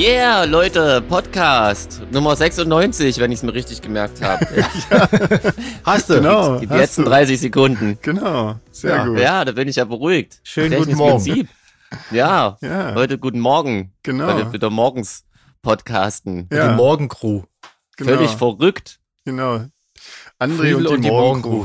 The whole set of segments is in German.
Yeah, Leute, Podcast Nummer 96, wenn ich es mir richtig gemerkt habe. Ja. Hast du? Genau. Die letzten 30 Sekunden. Genau, sehr gut. Ja, da bin ich ja beruhigt. Schönen guten Morgen. Prinzip. Ja, Leute, guten Morgen. Genau. Weil wir wieder morgens podcasten. Ja. Die Morgencrew. Genau. Völlig verrückt. Genau. André und die Morgencrew.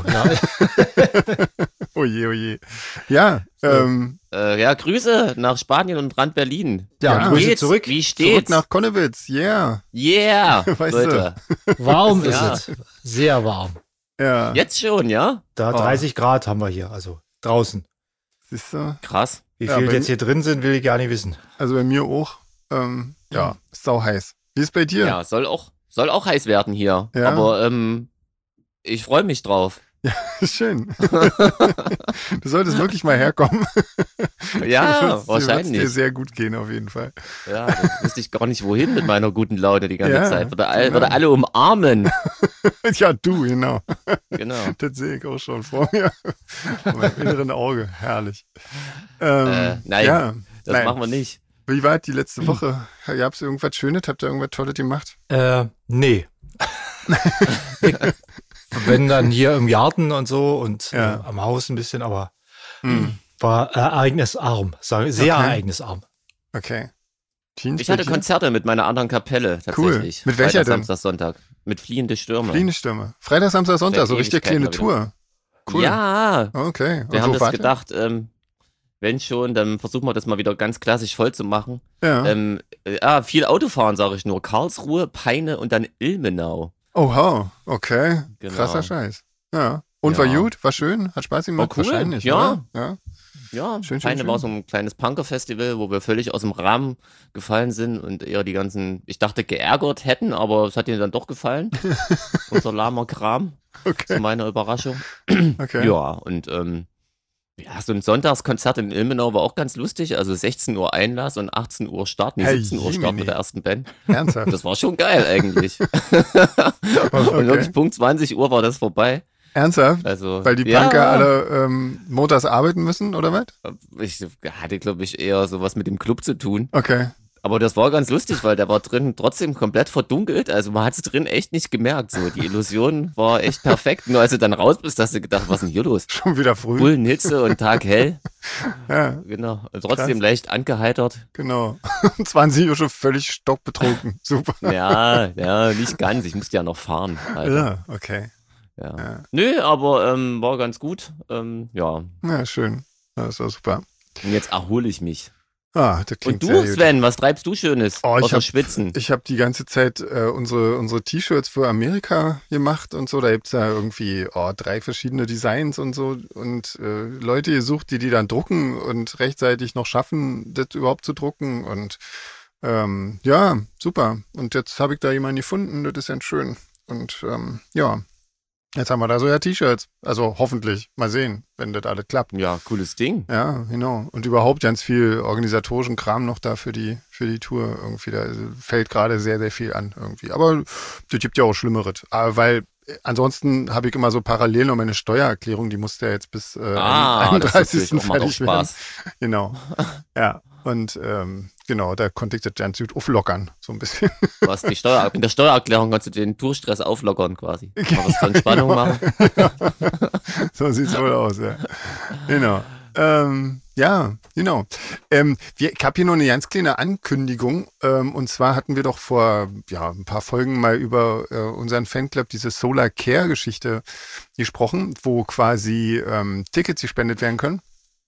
Oje, oje. Ja, Grüße nach Spanien und Rand Berlin. Ja, Grüße zurück. Wie steht's? Zurück nach Konnewitz, Yeah, weißt Leute. Warm ist es. Sehr warm. Ja. Jetzt schon, ja? Da 30 Grad haben wir hier, also draußen. Siehst du? Krass. Wie viel jetzt hier drin sind, will ich gar nicht wissen. Also bei mir auch. Ist sau heiß. Wie ist bei dir? Ja, soll auch heiß werden hier. Ja. Aber ich freue mich drauf. Ja, schön. Du solltest wirklich mal herkommen. Ja, wahrscheinlich. Wird dir sehr gut gehen, auf jeden Fall. Ja, da wüsste ich gar nicht wohin mit meiner guten Laune die ganze Zeit. Würde genau. alle umarmen. Ja, du, genau. Genau. Das sehe ich auch schon vor mir. Vor meinem inneren Auge. Herrlich. Nein, nein. machen wir nicht. Wie war die letzte Woche? Habt ihr irgendwas Schönes? Habt ihr irgendwas Tolles gemacht? Nee. Wenn dann hier im Garten und so und am Haus ein bisschen, aber war ereignisarm, sehr ereignisarm. Okay. Ich hatte Konzerte mit meiner anderen Kapelle tatsächlich. Cool. Mit welcher Freitag, denn? Samstag, Sonntag. Mit Fliehende Stürme. Fliehende Stürme. Freitag, Samstag, Sonntag, so richtig kleine Ewigkeiten, Tour. Cool. Ja. Okay. Und Wir haben wo das gedacht, wenn schon, dann versuchen wir das mal wieder ganz klassisch voll zu machen. Ja. Viel Autofahren, sage ich nur. Karlsruhe, Peine und dann Ilmenau. Oha, okay. Genau. Krasser Scheiß. Ja. Und war gut? War schön? Hat Spaß gemacht? War cool. Wahrscheinlich, Ja. Oder? Ja, Schön, Peine schön. war so ein kleines Punker-Festival, wo wir völlig aus dem Rahmen gefallen sind und eher die ganzen, ich dachte, geärgert hätten, aber es hat ihnen dann doch gefallen. Unser lahmer Kram, zu meiner Überraschung. Okay. Ja, und so ein Sonntagskonzert in Ilmenau war auch ganz lustig. Also 16 Uhr Einlass und 18 Uhr Start, 17 Uhr Start mit der ersten Band. Ernsthaft? Das war schon geil eigentlich. Und wirklich Punkt 20 Uhr war das vorbei. Ernsthaft? Also, Weil die Punker alle montags arbeiten müssen, oder was? Ich hatte, glaube ich, eher sowas mit dem Club zu tun. Okay. Aber das war ganz lustig, weil der war drin trotzdem komplett verdunkelt. Also man hat es drin echt nicht gemerkt. So, die Illusion war echt perfekt. Nur als du dann raus bist, hast du gedacht, was ist denn hier los? Schon wieder früh. Bullenhitze und Tag hell. Ja. Genau. Und trotzdem leicht angeheitert. Genau. 20 Uhr schon völlig stockbetrunken. Super. Ja, nicht ganz. Ich musste ja noch fahren. Alter. Ja, okay. Ja. Nö, aber war ganz gut. Ja. Ja, schön. Das war super. Und jetzt erhole ich mich. Das Und klingt du, sehr gut. Sven, was treibst du Schönes? Außer Schwitzen. Ich habe die ganze Zeit unsere T-Shirts für Amerika gemacht und so. Da gibt's ja irgendwie 3 verschiedene Designs und so. Und Leute gesucht, die dann drucken und rechtzeitig noch schaffen, das überhaupt zu drucken. Und ja, super. Und jetzt habe ich da jemanden gefunden, das ist ganz schön. Und ja, jetzt haben wir da so ja T-Shirts. Also hoffentlich. Mal sehen, wenn das alles klappt. Ja, cooles Ding. Ja, genau. Und überhaupt ganz viel organisatorischen Kram noch da für die Tour irgendwie. Da fällt gerade sehr, sehr viel an irgendwie. Aber das gibt ja auch Schlimmeres. Weil ansonsten habe ich immer so parallel noch meine Steuererklärung, die musste ja jetzt bis 31. fertig werden. Genau. Ja. Und genau, da konnte ich das ganz gut auflockern, so ein bisschen. Du hast in der Steuererklärung kannst du den Tourstress auflockern quasi. Mal was zur Entspannung machen. So sieht's wohl aus, ja. Genau. Ja, genau. Ich habe hier noch eine ganz kleine Ankündigung. Und zwar hatten wir doch vor ein paar Folgen mal über unseren Fanclub, diese Solar Care-Geschichte gesprochen, wo quasi Tickets gespendet werden können.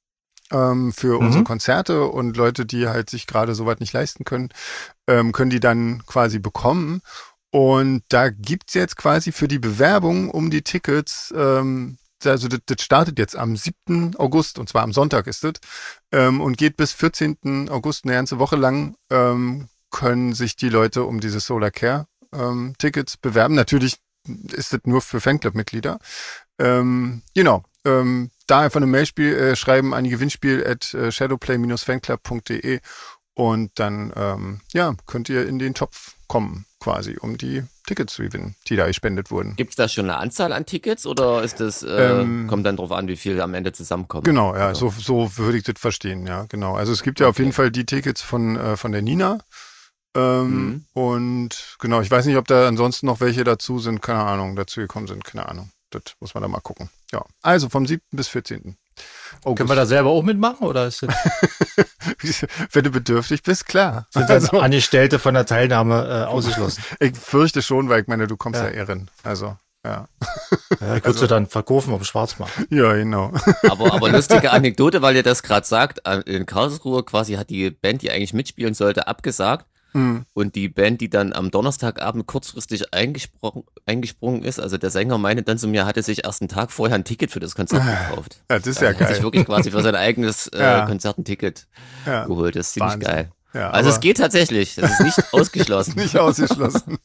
Für unsere Konzerte, und Leute, die halt sich gerade sowas nicht leisten können, können die dann quasi bekommen. Und da gibt's jetzt quasi für die Bewerbung um die Tickets, also das startet jetzt am 7. August, und zwar am Sonntag ist das, und geht bis 14. August eine ganze Woche lang, können sich die Leute um diese Solar Care Tickets bewerben. Natürlich ist das nur für Fanclub-Mitglieder. Genau. Da einfach eine Mail schreiben an die gewinnspiel@shadowplay-fanclub.de, und dann könnt ihr in den Topf kommen, quasi, um die Tickets zu gewinnen, die da gespendet wurden. Gibt es da schon eine Anzahl an Tickets, oder ist das kommt dann drauf an, wie viel am Ende zusammenkommen? Genau, ja, so würde ich das verstehen, ja, genau. Also es gibt ja auf jeden Fall die Tickets von der Nina, Und genau, ich weiß nicht, ob da ansonsten noch welche dazu sind, keine Ahnung, dazu gekommen sind, keine Ahnung. Das muss man da mal gucken. Ja, also vom 7. bis 14. August. Können wir da selber auch mitmachen oder ist das Wenn du bedürftig bist, klar. sind dann Angestellte von der Teilnahme ausgeschlossen? Ich fürchte schon, weil ich meine, du kommst ja eher rein. Also, ja. Ja, ich würde sie dann verkaufen auf dem Schwarzmarkt. Ja, genau. Aber lustige Anekdote, weil ihr das gerade sagt, in Karlsruhe quasi hat die Band, die eigentlich mitspielen sollte, abgesagt. Und die Band, die dann am Donnerstagabend kurzfristig eingesprungen ist, also der Sänger meinte dann zu mir, hatte sich erst einen Tag vorher ein Ticket für das Konzert gekauft. Ja, das ist ja Hat geil. sich wirklich quasi für sein eigenes Konzert ein Ticket geholt. Das ist ziemlich Wahnsinn. geil. Ja, Also es geht tatsächlich. Es ist nicht ausgeschlossen. nicht ausgeschlossen.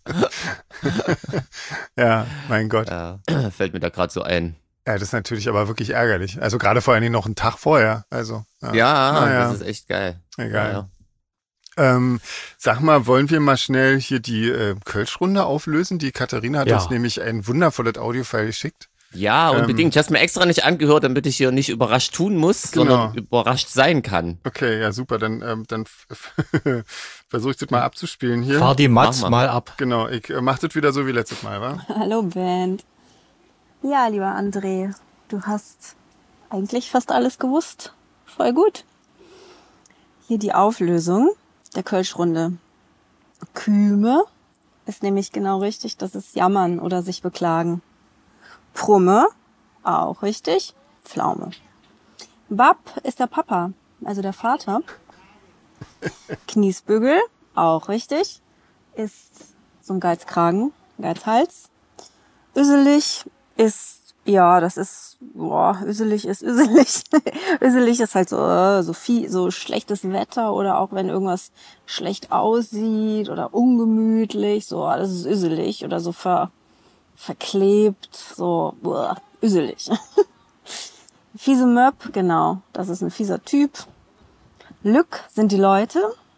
Ja, mein Gott. Ja, fällt mir da gerade so ein. Ja, das ist natürlich aber wirklich ärgerlich. Also gerade vor allen Dingen noch einen Tag vorher. Also, Ja, das ist echt geil. Egal. Ja. Sag mal, wollen wir mal schnell hier die Kölsch-Runde auflösen? Die Katharina hat uns nämlich ein wundervolles Audiofile geschickt. Ja, unbedingt. Ich habe es mir extra nicht angehört, damit ich hier nicht überrascht tun muss, sondern überrascht sein kann. Okay, ja super. Dann versuche ich das mal abzuspielen hier. Fahr die Mats mal ab. Genau, ich mach das wieder so wie letztes Mal, wa? Hallo Band. Ja, lieber André, du hast eigentlich fast alles gewusst. Voll gut. Hier die Auflösung der Kölsch-Runde. Küme ist nämlich genau richtig, das ist jammern oder sich beklagen. Prumme, auch richtig, Pflaume. Bab ist der Papa, also der Vater. Kniesbügel, auch richtig, ist so ein Geizkragen, Geizhals. Üselig ist, ja, das ist, üselig ist üselig. Üselig ist halt so schlechtes Wetter oder auch wenn irgendwas schlecht aussieht oder ungemütlich, so, das ist üselig oder so verklebt, so, üselig. Fiese Möb, genau, das ist ein fieser Typ. Lück sind die Leute.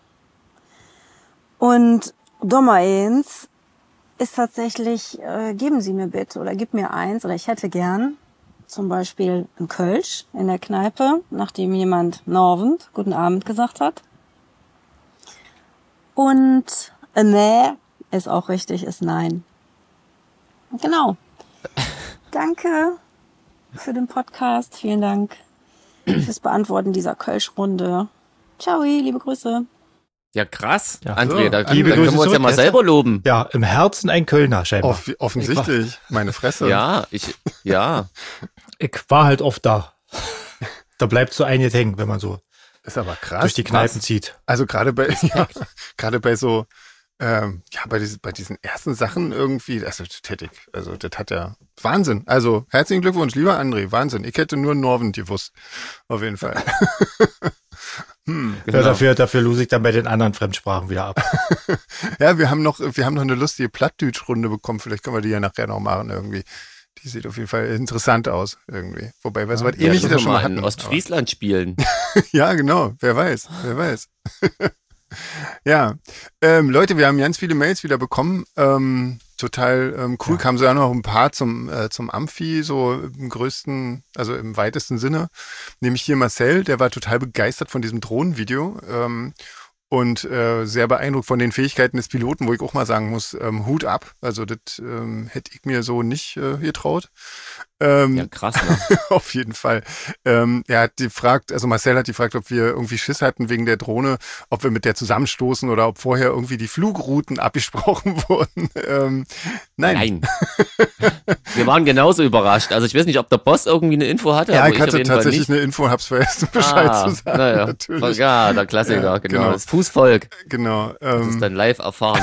Und Dommer eins ist tatsächlich, geben Sie mir bitte oder gib mir eins oder ich hätte gern zum Beispiel ein Kölsch in der Kneipe, nachdem jemand Norwend guten Abend gesagt hat. Und nee ist auch richtig, ist nein. Genau. Danke für den Podcast. Vielen Dank fürs Beantworten dieser Kölsch-Runde. Ciao, liebe Grüße. Ja, krass. Ja. André, da Liebe können wir Grüße uns ja mal zurück. selber loben. Ja, im Herzen ein Kölner scheinbar. Offensichtlich, meine Fresse. Ja, Ich war halt oft da. Da bleibt so einiges hängen, wenn man so Ist aber krass. durch die Kneipen zieht. Also gerade bei so, bei diesen ersten Sachen irgendwie, also tätig. Also das hat ja Wahnsinn. Also herzlichen Glückwunsch, lieber André, Wahnsinn. Ich hätte nur Norwend gewusst, auf jeden Fall. Genau. Ja, dafür lose ich dann bei den anderen Fremdsprachen wieder ab. Ja, wir haben noch eine lustige Plattdeutsch-Runde bekommen. Vielleicht können wir die ja nachher noch machen irgendwie. Die sieht auf jeden Fall interessant aus irgendwie. Wobei wir so was Ähnliches ja schon mal hatten. In Ostfriesland spielen. Ja, genau. Wer weiß. Ja, Leute, wir haben ganz viele Mails wieder bekommen. Total cool. Kamen sogar noch ein paar zum Amphi, so im größten, also im weitesten Sinne. Nämlich hier Marcel, der war total begeistert von diesem Drohnenvideo. Und sehr beeindruckt von den Fähigkeiten des Piloten, wo ich auch mal sagen muss, Hut ab. Also das hätte ich mir so nicht getraut. Ja, krass, ne? Auf jeden Fall. Er hat gefragt, also Marcel hat gefragt, ob wir irgendwie Schiss hatten wegen der Drohne, ob wir mit der zusammenstoßen oder ob vorher irgendwie die Flugrouten abgesprochen wurden. Nein. Wir waren genauso überrascht. Also ich weiß nicht, ob der Boss irgendwie eine Info hatte. Ja, aber ich hatte auf jeden Fall tatsächlich nicht. eine Info und hab's vergessen, Bescheid zu sagen. Naja. Natürlich. Ja, der Klassiker, Ja, genau. Das Fußvolk. Genau. Das ist dann live erfahren.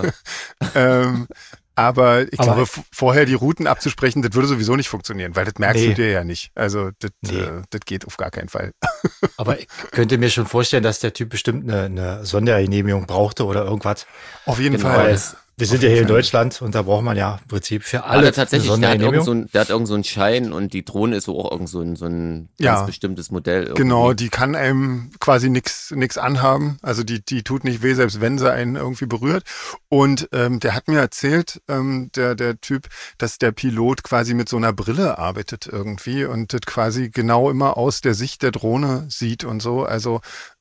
Aber ich glaube, vorher die Routen abzusprechen, das würde sowieso nicht funktionieren, weil das merkst du dir ja nicht. Also das geht auf gar keinen Fall. Aber ich könnte mir schon vorstellen, dass der Typ bestimmt eine Sondergenehmigung brauchte oder irgendwas. Auf jeden Genau, Fall. Wir sind ja hier in Deutschland und da braucht man ja im Prinzip für alle Tatsächlich, eine Sondergenehmigung. der hat irgend so einen Schein und die Drohne ist so auch irgend so ein ganz bestimmtes Modell. Irgendwie. Genau, die kann einem quasi nix anhaben. Also die tut nicht weh, selbst wenn sie einen irgendwie berührt. Und der hat mir erzählt, der Typ, dass der Pilot quasi mit so einer Brille arbeitet irgendwie und das quasi genau immer aus der Sicht der Drohne sieht und so. Also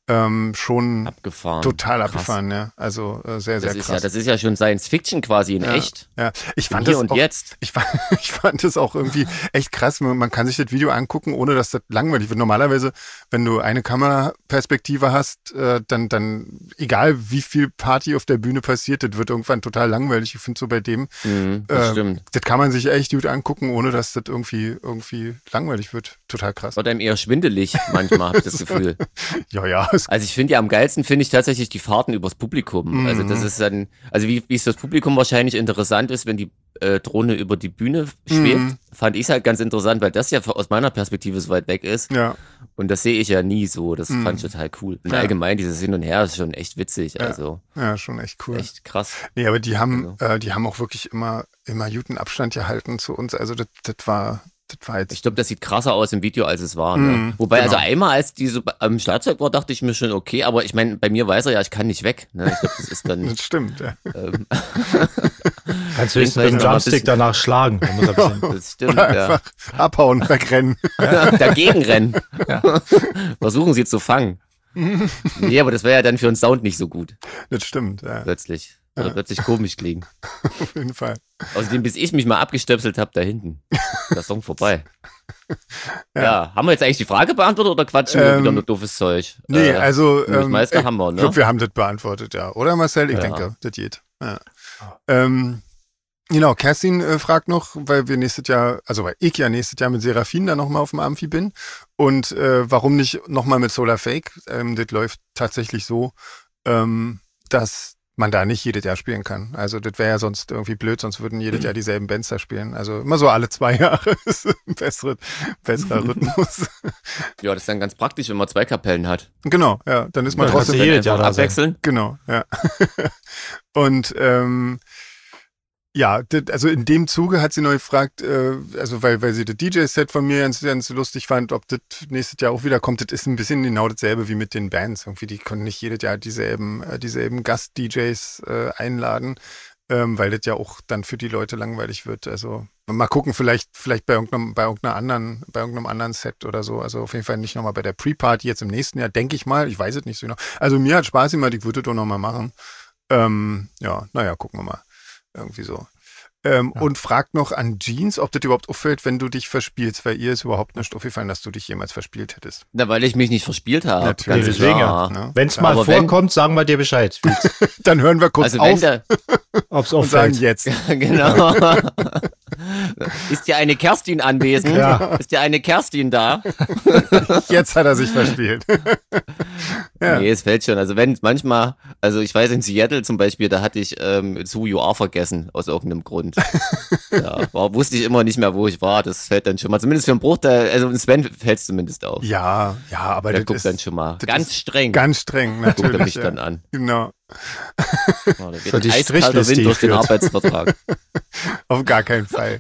schon abgefahren. Total abgefahren, ja. Also sehr, sehr krass. Das ist ja schon Science Fiction quasi in echt. Ja, ich fand Hier das und auch, jetzt. Ich fand das auch irgendwie echt krass. Man kann sich das Video angucken, ohne dass das langweilig wird. Normalerweise, wenn du eine Kameraperspektive hast, dann egal wie viel Party auf der Bühne passiert, das wird irgendwann total langweilig. Ich finde so bei dem, das stimmt. Das kann man sich echt gut angucken, ohne dass das irgendwie langweilig wird. Total krass. Wird einem eher schwindelig manchmal, habe ich das Gefühl. Ja. Also ich finde ja am geilsten finde ich tatsächlich die Fahrten übers Publikum. Also das ist dann, also wie es das Publikum wahrscheinlich interessant ist, wenn die Drohne über die Bühne schwebt, fand ich es halt ganz interessant, weil das ja aus meiner Perspektive so weit weg ist. Ja. Und das sehe ich ja nie so. Das fand ich total cool. Und allgemein dieses Hin und Her ist schon echt witzig. Ja. Also Ja, schon echt cool. echt krass. Nee, aber die haben auch wirklich immer guten Abstand gehalten zu uns. Also das war jetzt. Ich glaube, das sieht krasser aus im Video, als es war. Ne? Wobei, genau. also einmal, als die so am Schlagzeug war, dachte ich mir schon, okay, aber ich meine, bei mir weiß er ja, ich kann nicht weg. Ne? Ich glaube, das ist dann. Das stimmt, ja. Kannst du höchstens mit dem Jumpstick danach schlagen. Da muss er ein bisschen Das stimmt, Oder ja. einfach abhauen, wegrennen. Dagegen rennen. Versuchen sie zu fangen. Nee, aber das wäre ja dann für einen Sound nicht so gut. Das stimmt, ja. Plötzlich. Oder plötzlich komisch klingen. Auf jeden Fall. Außerdem, bis ich mich mal abgestöpselt habe, da hinten. Der Song vorbei. Ja, haben wir jetzt eigentlich die Frage beantwortet oder quatschen wir wieder nur doofes Zeug? Nee, also das meiste haben wir, ich ne? glaube, wir haben das beantwortet, ja. Oder Marcel? Ich denke, das geht. Ja. Genau, Kerstin fragt noch, weil ich ja nächstes Jahr mit Seraphin dann nochmal auf dem Amphi bin und warum nicht nochmal mit Solar Fake? Das läuft tatsächlich so, dass man da nicht jedes Jahr spielen kann. Also das wäre ja sonst irgendwie blöd, sonst würden jedes Jahr dieselben Bands da spielen. Also immer so alle 2 Jahre ist ein besserer Rhythmus. Ja, das ist dann ganz praktisch, wenn man 2 Kapellen hat. Genau, ja, dann ist man Ja, trotzdem kannst du jedes Jahr da abwechseln. Genau, ja. Und ja, also in dem Zuge hat sie neu gefragt, also weil sie das DJ-Set von mir ganz lustig fand, ob das nächstes Jahr auch wieder kommt. Das ist ein bisschen genau dasselbe wie mit den Bands. Irgendwie, die können nicht jedes Jahr dieselben Gast-DJs einladen, weil das ja auch dann für die Leute langweilig wird. Also mal gucken, vielleicht bei irgendeinem anderen Set oder so. Also auf jeden Fall nicht nochmal bei der Pre-Party jetzt im nächsten Jahr, denke ich mal. Ich weiß es nicht so genau. Also mir hat Spaß gemacht, ich würde das doch nochmal machen. Ja, naja, gucken wir mal. Irgendwie so. Und fragt noch an Jeans, ob das überhaupt auffällt, wenn du dich verspielst, weil ihr ist überhaupt nicht aufgefallen, dass du dich jemals verspielt hättest. Na, weil ich mich nicht verspielt habe. Natürlich. Ganz Deswegen, klar. Ne? Wenn es mal Aber vorkommt, sagen wir dir Bescheid, Dann hören wir kurz Also auf ob es und sagen auffällt. jetzt. Genau. Ist ja eine Kerstin anwesend? Ja. Ist ja eine Kerstin da? Jetzt hat er sich verspielt. Ja. Nee, es fällt schon. Also wenn manchmal, also ich weiß in Seattle zum Beispiel, da hatte ich Who You Are vergessen, aus irgendeinem Grund. Ja, wusste ich immer nicht mehr, wo ich war. Das fällt dann schon mal, zumindest für einen Bruchteil, also Sven fällt es zumindest auf. Ja, aber Der das guckt ist dann schon mal. das Ganz ist streng. ganz streng, guckt er natürlich. mich dann an. Genau. Ja, da geht So ein die eiskalter Strichliste Wind durch den führt. Arbeitsvertrag. Auf gar keinen Fall.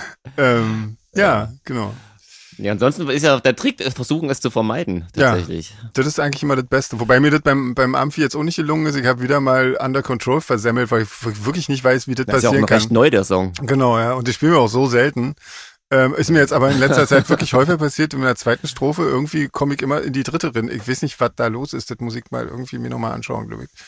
Ja, genau. Ja, ansonsten ist ja der Trick, versuchen es zu vermeiden, tatsächlich. Das ist eigentlich immer das Beste. Wobei mir das beim Amphi jetzt auch nicht gelungen ist. Ich habe wieder mal Under Control versemmelt, weil ich wirklich nicht weiß, wie das Das ist ja auch passieren noch kann. recht neu, der Song. Genau, ja. Und ich spiele mir auch so selten. Ist mir jetzt aber in letzter Zeit wirklich häufig passiert. In der zweiten Strophe irgendwie komme ich immer in die dritte rein. Ich weiß nicht, was da los ist. Das muss ich mal irgendwie mir nochmal anschauen, glaube ich.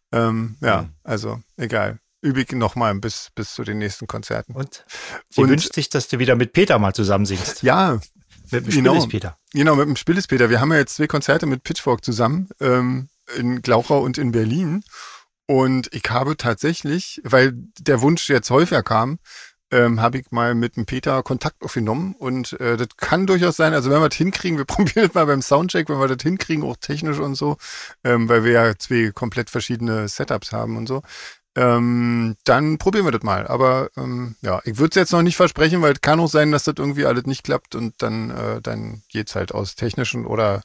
Also egal. Übe ich nochmal bis zu den nächsten Konzerten. Und sie wünscht sich, dass du wieder mit Peter mal zusammen singst. Ja, Mit dem genau. Spillis-Peter. Genau, mit dem Spillis-Peter. Wir haben ja jetzt 2 Konzerte mit Pitchfork zusammen, in Glauchau und in Berlin. Und ich habe tatsächlich, weil der Wunsch jetzt häufiger kam, habe ich mal mit dem Peter Kontakt aufgenommen. Und das kann durchaus sein, also wenn wir das hinkriegen, wir probieren das mal beim Soundcheck, wenn wir das hinkriegen, auch technisch und so, weil wir ja 2 komplett verschiedene Setups haben und so. Dann probieren wir das mal. Aber ja, ich würde es jetzt noch nicht versprechen, weil es kann auch sein, dass das irgendwie alles nicht klappt und dann geht's halt aus technischen oder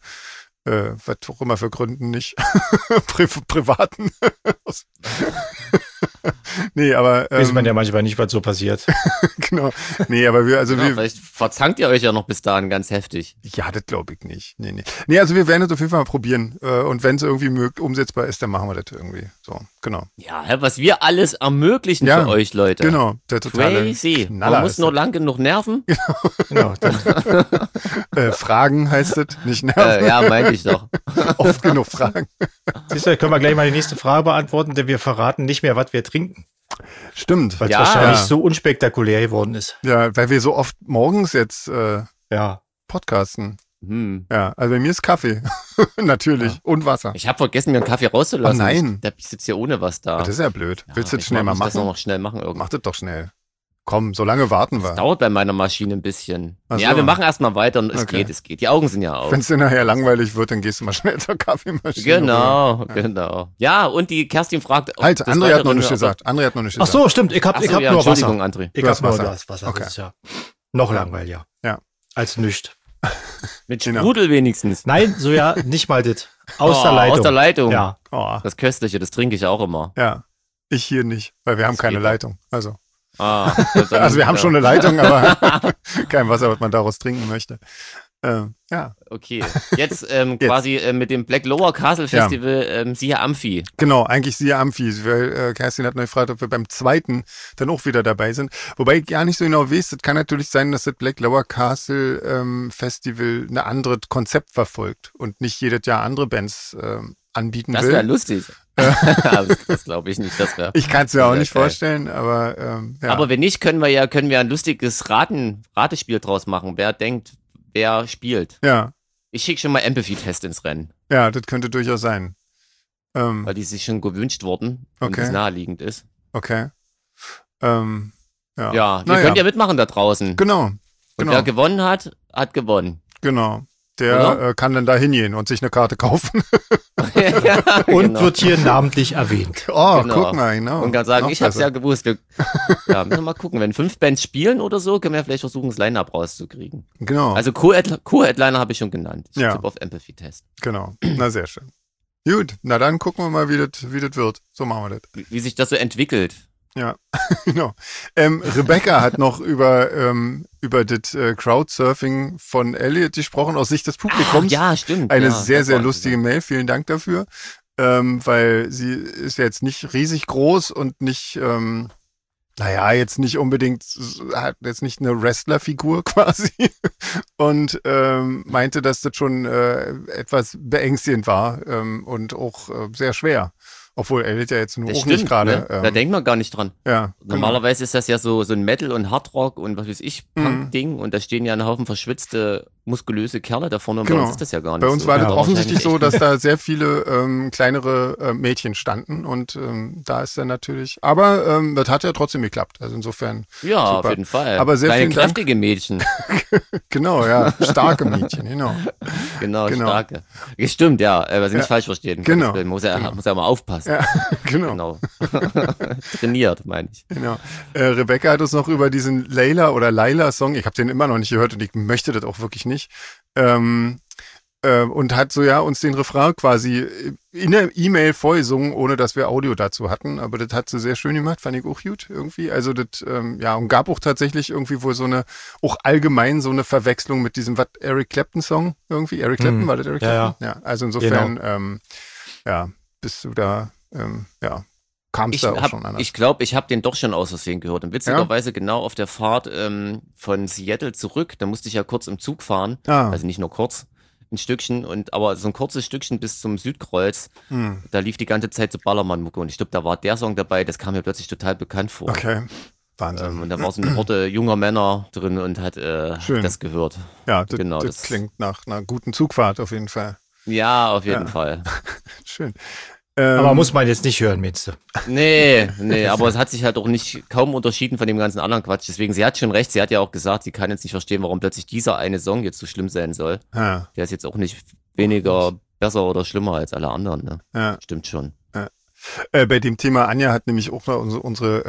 was auch immer für Gründen nicht. Privaten. Nee, aber. Weiß man ja manchmal nicht, was so passiert. Genau. Nee, aber vielleicht verzankt ihr euch ja noch bis dahin ganz heftig. Ja, das glaube ich nicht. Nee, also wir werden es auf jeden Fall mal probieren. Und wenn es irgendwie umsetzbar ist, dann machen wir das irgendwie. So, genau. Ja, was wir alles ermöglichen für euch, Leute. Genau, der totale Crazy. Knaller Man muss nur lang genug nerven. Genau. Fragen heißt es, nicht nerven. Ja, meinte ich doch. Oft genug Fragen. Siehst du, können wir gleich mal die nächste Frage beantworten, denn wir verraten nicht mehr, was wir trinken. Stimmt. Weil es wahrscheinlich so unspektakulär geworden ist. Ja, weil wir so oft morgens jetzt podcasten. Ja, also bei mir ist Kaffee. Natürlich. Ja. Und Wasser. Ich habe vergessen, mir einen Kaffee rauszulassen. Oh nein. Ich sitze hier ohne was da. Das ist ja blöd. Willst du das schnell mal machen? Ich das noch schnell machen irgendwie. Mach das doch schnell. Komm, so lange warten wir. Das dauert bei meiner Maschine ein bisschen. Ja, wir machen erstmal weiter und es geht. Die Augen sind ja auf. Wenn es dir nachher langweilig wird, dann gehst du mal schnell zur Kaffeemaschine. Genau. Ja, und die Kerstin fragt... Halt, André hat noch nichts gesagt. Ach so, stimmt. Ich hab nur Wasser. Entschuldigung, André. Ich hab nur das Wasser. Okay. Das ist ja noch langweiliger. Ja. Als nüscht. Mit Sprudel wenigstens. Nein, so ja, nicht mal das. Aus der Leitung. Aus der Leitung. Ja. Das Köstliche, das trinke ich auch immer. Ja. Ich hier nicht, weil wir haben keine Leitung. Also wir haben schon eine Leitung, aber kein Wasser, was man daraus trinken möchte. Ja. Okay, jetzt quasi mit dem Black Lower Castle Festival siehe Amphi. Genau, eigentlich siehe Amphi, weil Kerstin hat noch gefragt, ob wir beim zweiten dann auch wieder dabei sind. Wobei ich gar nicht so genau weiß, es kann natürlich sein, dass das Black Lower Castle Festival ein anderes Konzept verfolgt und nicht jedes Jahr andere Bands anbieten will. Das wäre lustig. Das glaube ich nicht. Ich kann es mir auch nicht vorstellen, aber Aber wenn nicht, können wir ein lustiges Ratespiel draus machen. Wer denkt, wer spielt. Ja. Ich schicke schon mal Empathy-Test ins Rennen. Ja, das könnte durchaus sein. Weil die sich schon gewünscht wurden und es naheliegend ist. Okay. Ihr könnt ja mitmachen da draußen. Genau. Und wer gewonnen hat, hat gewonnen. Genau. Der kann dann da hingehen und sich eine Karte kaufen. Und wird hier namentlich erwähnt. Oh, guck mal, genau. Und kann sagen, ich hab's ja gewusst. Müssen wir mal gucken. Wenn 5 Bands spielen oder so, können wir vielleicht versuchen, das Line-Up rauszukriegen. Genau. Also Co-Headliner habe ich schon genannt. Ich tippe auf Empathy-Test. Genau. Na, sehr schön. Gut, na dann gucken wir mal, wie das wird. So machen wir das. Wie sich das so entwickelt. Ja, genau. Rebecca hat noch über das Crowdsurfing von Elliot gesprochen, aus Sicht des Publikums. Ja, stimmt. Eine sehr, sehr lustige Mail. Vielen Dank dafür. Weil sie ist jetzt nicht riesig groß und nicht, jetzt nicht unbedingt, hat jetzt nicht eine Wrestlerfigur quasi. Und meinte, dass das schon etwas beängstigend war und auch sehr schwer. Obwohl Elliot ja jetzt nur auch nicht gerade. Ne? Da denkt man gar nicht dran. Ja, Normalerweise ist das ja so ein Metal- und Hardrock und was weiß ich, Punk-Ding. Und da stehen ja ein Haufen verschwitzte, muskulöse Kerle da vorne. Und bei uns ist das ja gar nicht so. Bei uns war das offensichtlich so, dass echt da sehr viele kleinere Mädchen standen. Und da ist dann natürlich. Aber das hat ja trotzdem geklappt. Also insofern. Ja, super. auf jeden Fall. Aber sehr kleine, kräftige Mädchen. Genau, ja. Starke Mädchen, genau. Genau, starke. Stimmt, ja. Was ich nicht falsch verstehen. Genau. Muss ja mal aufpassen. Ja, genau. Trainiert, meine ich. Genau. Rebecca hat uns noch über diesen Laila-Song, ich habe den immer noch nicht gehört und ich möchte das auch wirklich nicht, und hat uns den Refrain quasi in der E-Mail vorgesungen, ohne dass wir Audio dazu hatten, aber das hat sie sehr schön gemacht, fand ich auch gut irgendwie, also das, und gab auch tatsächlich irgendwie wohl auch allgemein so eine Verwechslung mit diesem, Eric Clapton-Song irgendwie, Eric Clapton, war das Eric Clapton? Ja, also insofern, bist du da, kam es da auch schon anders. Ich glaube, ich habe den doch schon aus Versehen gehört. Und witzigerweise genau auf der Fahrt von Seattle zurück, da musste ich ja kurz im Zug fahren. Also nicht nur kurz, ein Stückchen, aber so ein kurzes Stückchen bis zum Südkreuz. Da lief die ganze Zeit so Ballermann-Mucke. Und ich glaube, da war der Song dabei, das kam mir plötzlich total bekannt vor. Okay, Wahnsinn. Und da war so eine Horde junger Männer drin und hat das gehört. Ja, das klingt nach einer guten Zugfahrt auf jeden Fall. Ja, auf jeden Fall. Schön. Aber muss man jetzt nicht hören, meinst du? Nee, aber es hat sich halt auch kaum unterschieden von dem ganzen anderen Quatsch. Deswegen, sie hat schon recht, sie hat ja auch gesagt, sie kann jetzt nicht verstehen, warum plötzlich dieser eine Song jetzt so schlimm sein soll. Der ist jetzt auch nicht weniger besser oder schlimmer als alle anderen, ne? Stimmt schon. Bei dem Thema, Anja hat nämlich auch noch unsere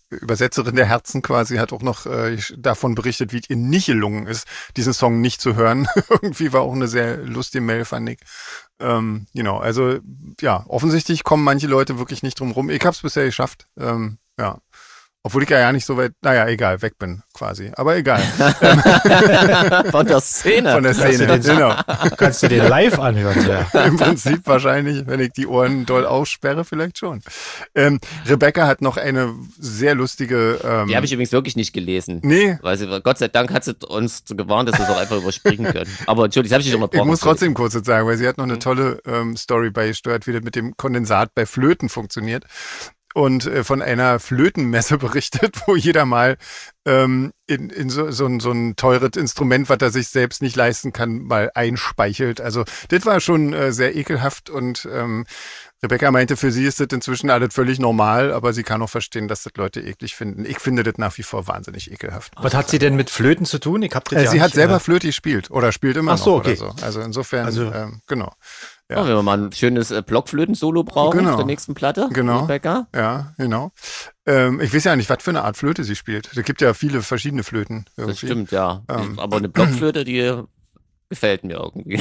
Übersetzerin der Herzen quasi, hat auch noch davon berichtet, wie es ihr nicht gelungen ist, diesen Song nicht zu hören. Irgendwie war auch eine sehr lustige Mail, fand ich. Also ja, offensichtlich kommen manche Leute wirklich nicht drum rum. Ich habe es bisher geschafft. Ja. Obwohl ich ja nicht so weit, weg bin quasi. Aber egal. Von der Szene. Von der Szene, genau. Kannst du den live anhören, ja. Im Prinzip wahrscheinlich, wenn ich die Ohren doll aussperre, vielleicht schon. Rebecca hat noch eine sehr lustige... die habe ich übrigens wirklich nicht gelesen. Nee. Weil Gott sei Dank hat sie uns gewarnt, dass wir es auch einfach überspringen können. Aber Entschuldigung, das habe ich nicht unterbrochen. Ich muss trotzdem kurz jetzt sagen, weil sie hat noch eine tolle Story beisteuert, wie das mit dem Kondensat bei Flöten funktioniert. Und von einer Flötenmesse berichtet, wo jeder mal in so ein teures Instrument, was er sich selbst nicht leisten kann, mal einspeichelt. Also das war schon sehr ekelhaft und Rebecca meinte, für sie ist das inzwischen alles völlig normal, aber sie kann auch verstehen, dass das Leute eklig finden. Ich finde das nach wie vor wahnsinnig ekelhaft. Was hat sie denn mit Flöten zu tun? Sie hat selber Flöte gespielt oder spielt immer noch okay. oder so. Also insofern, genau. Ja. Wenn wir mal ein schönes Blockflöten-Solo brauchen auf der nächsten Platte. Genau. Rebecca. Ja, genau. Ich weiß ja nicht, was für eine Art Flöte sie spielt. Es gibt ja viele verschiedene Flöten. Irgendwie. Das stimmt, ja. Aber eine Blockflöte, die gefällt mir irgendwie.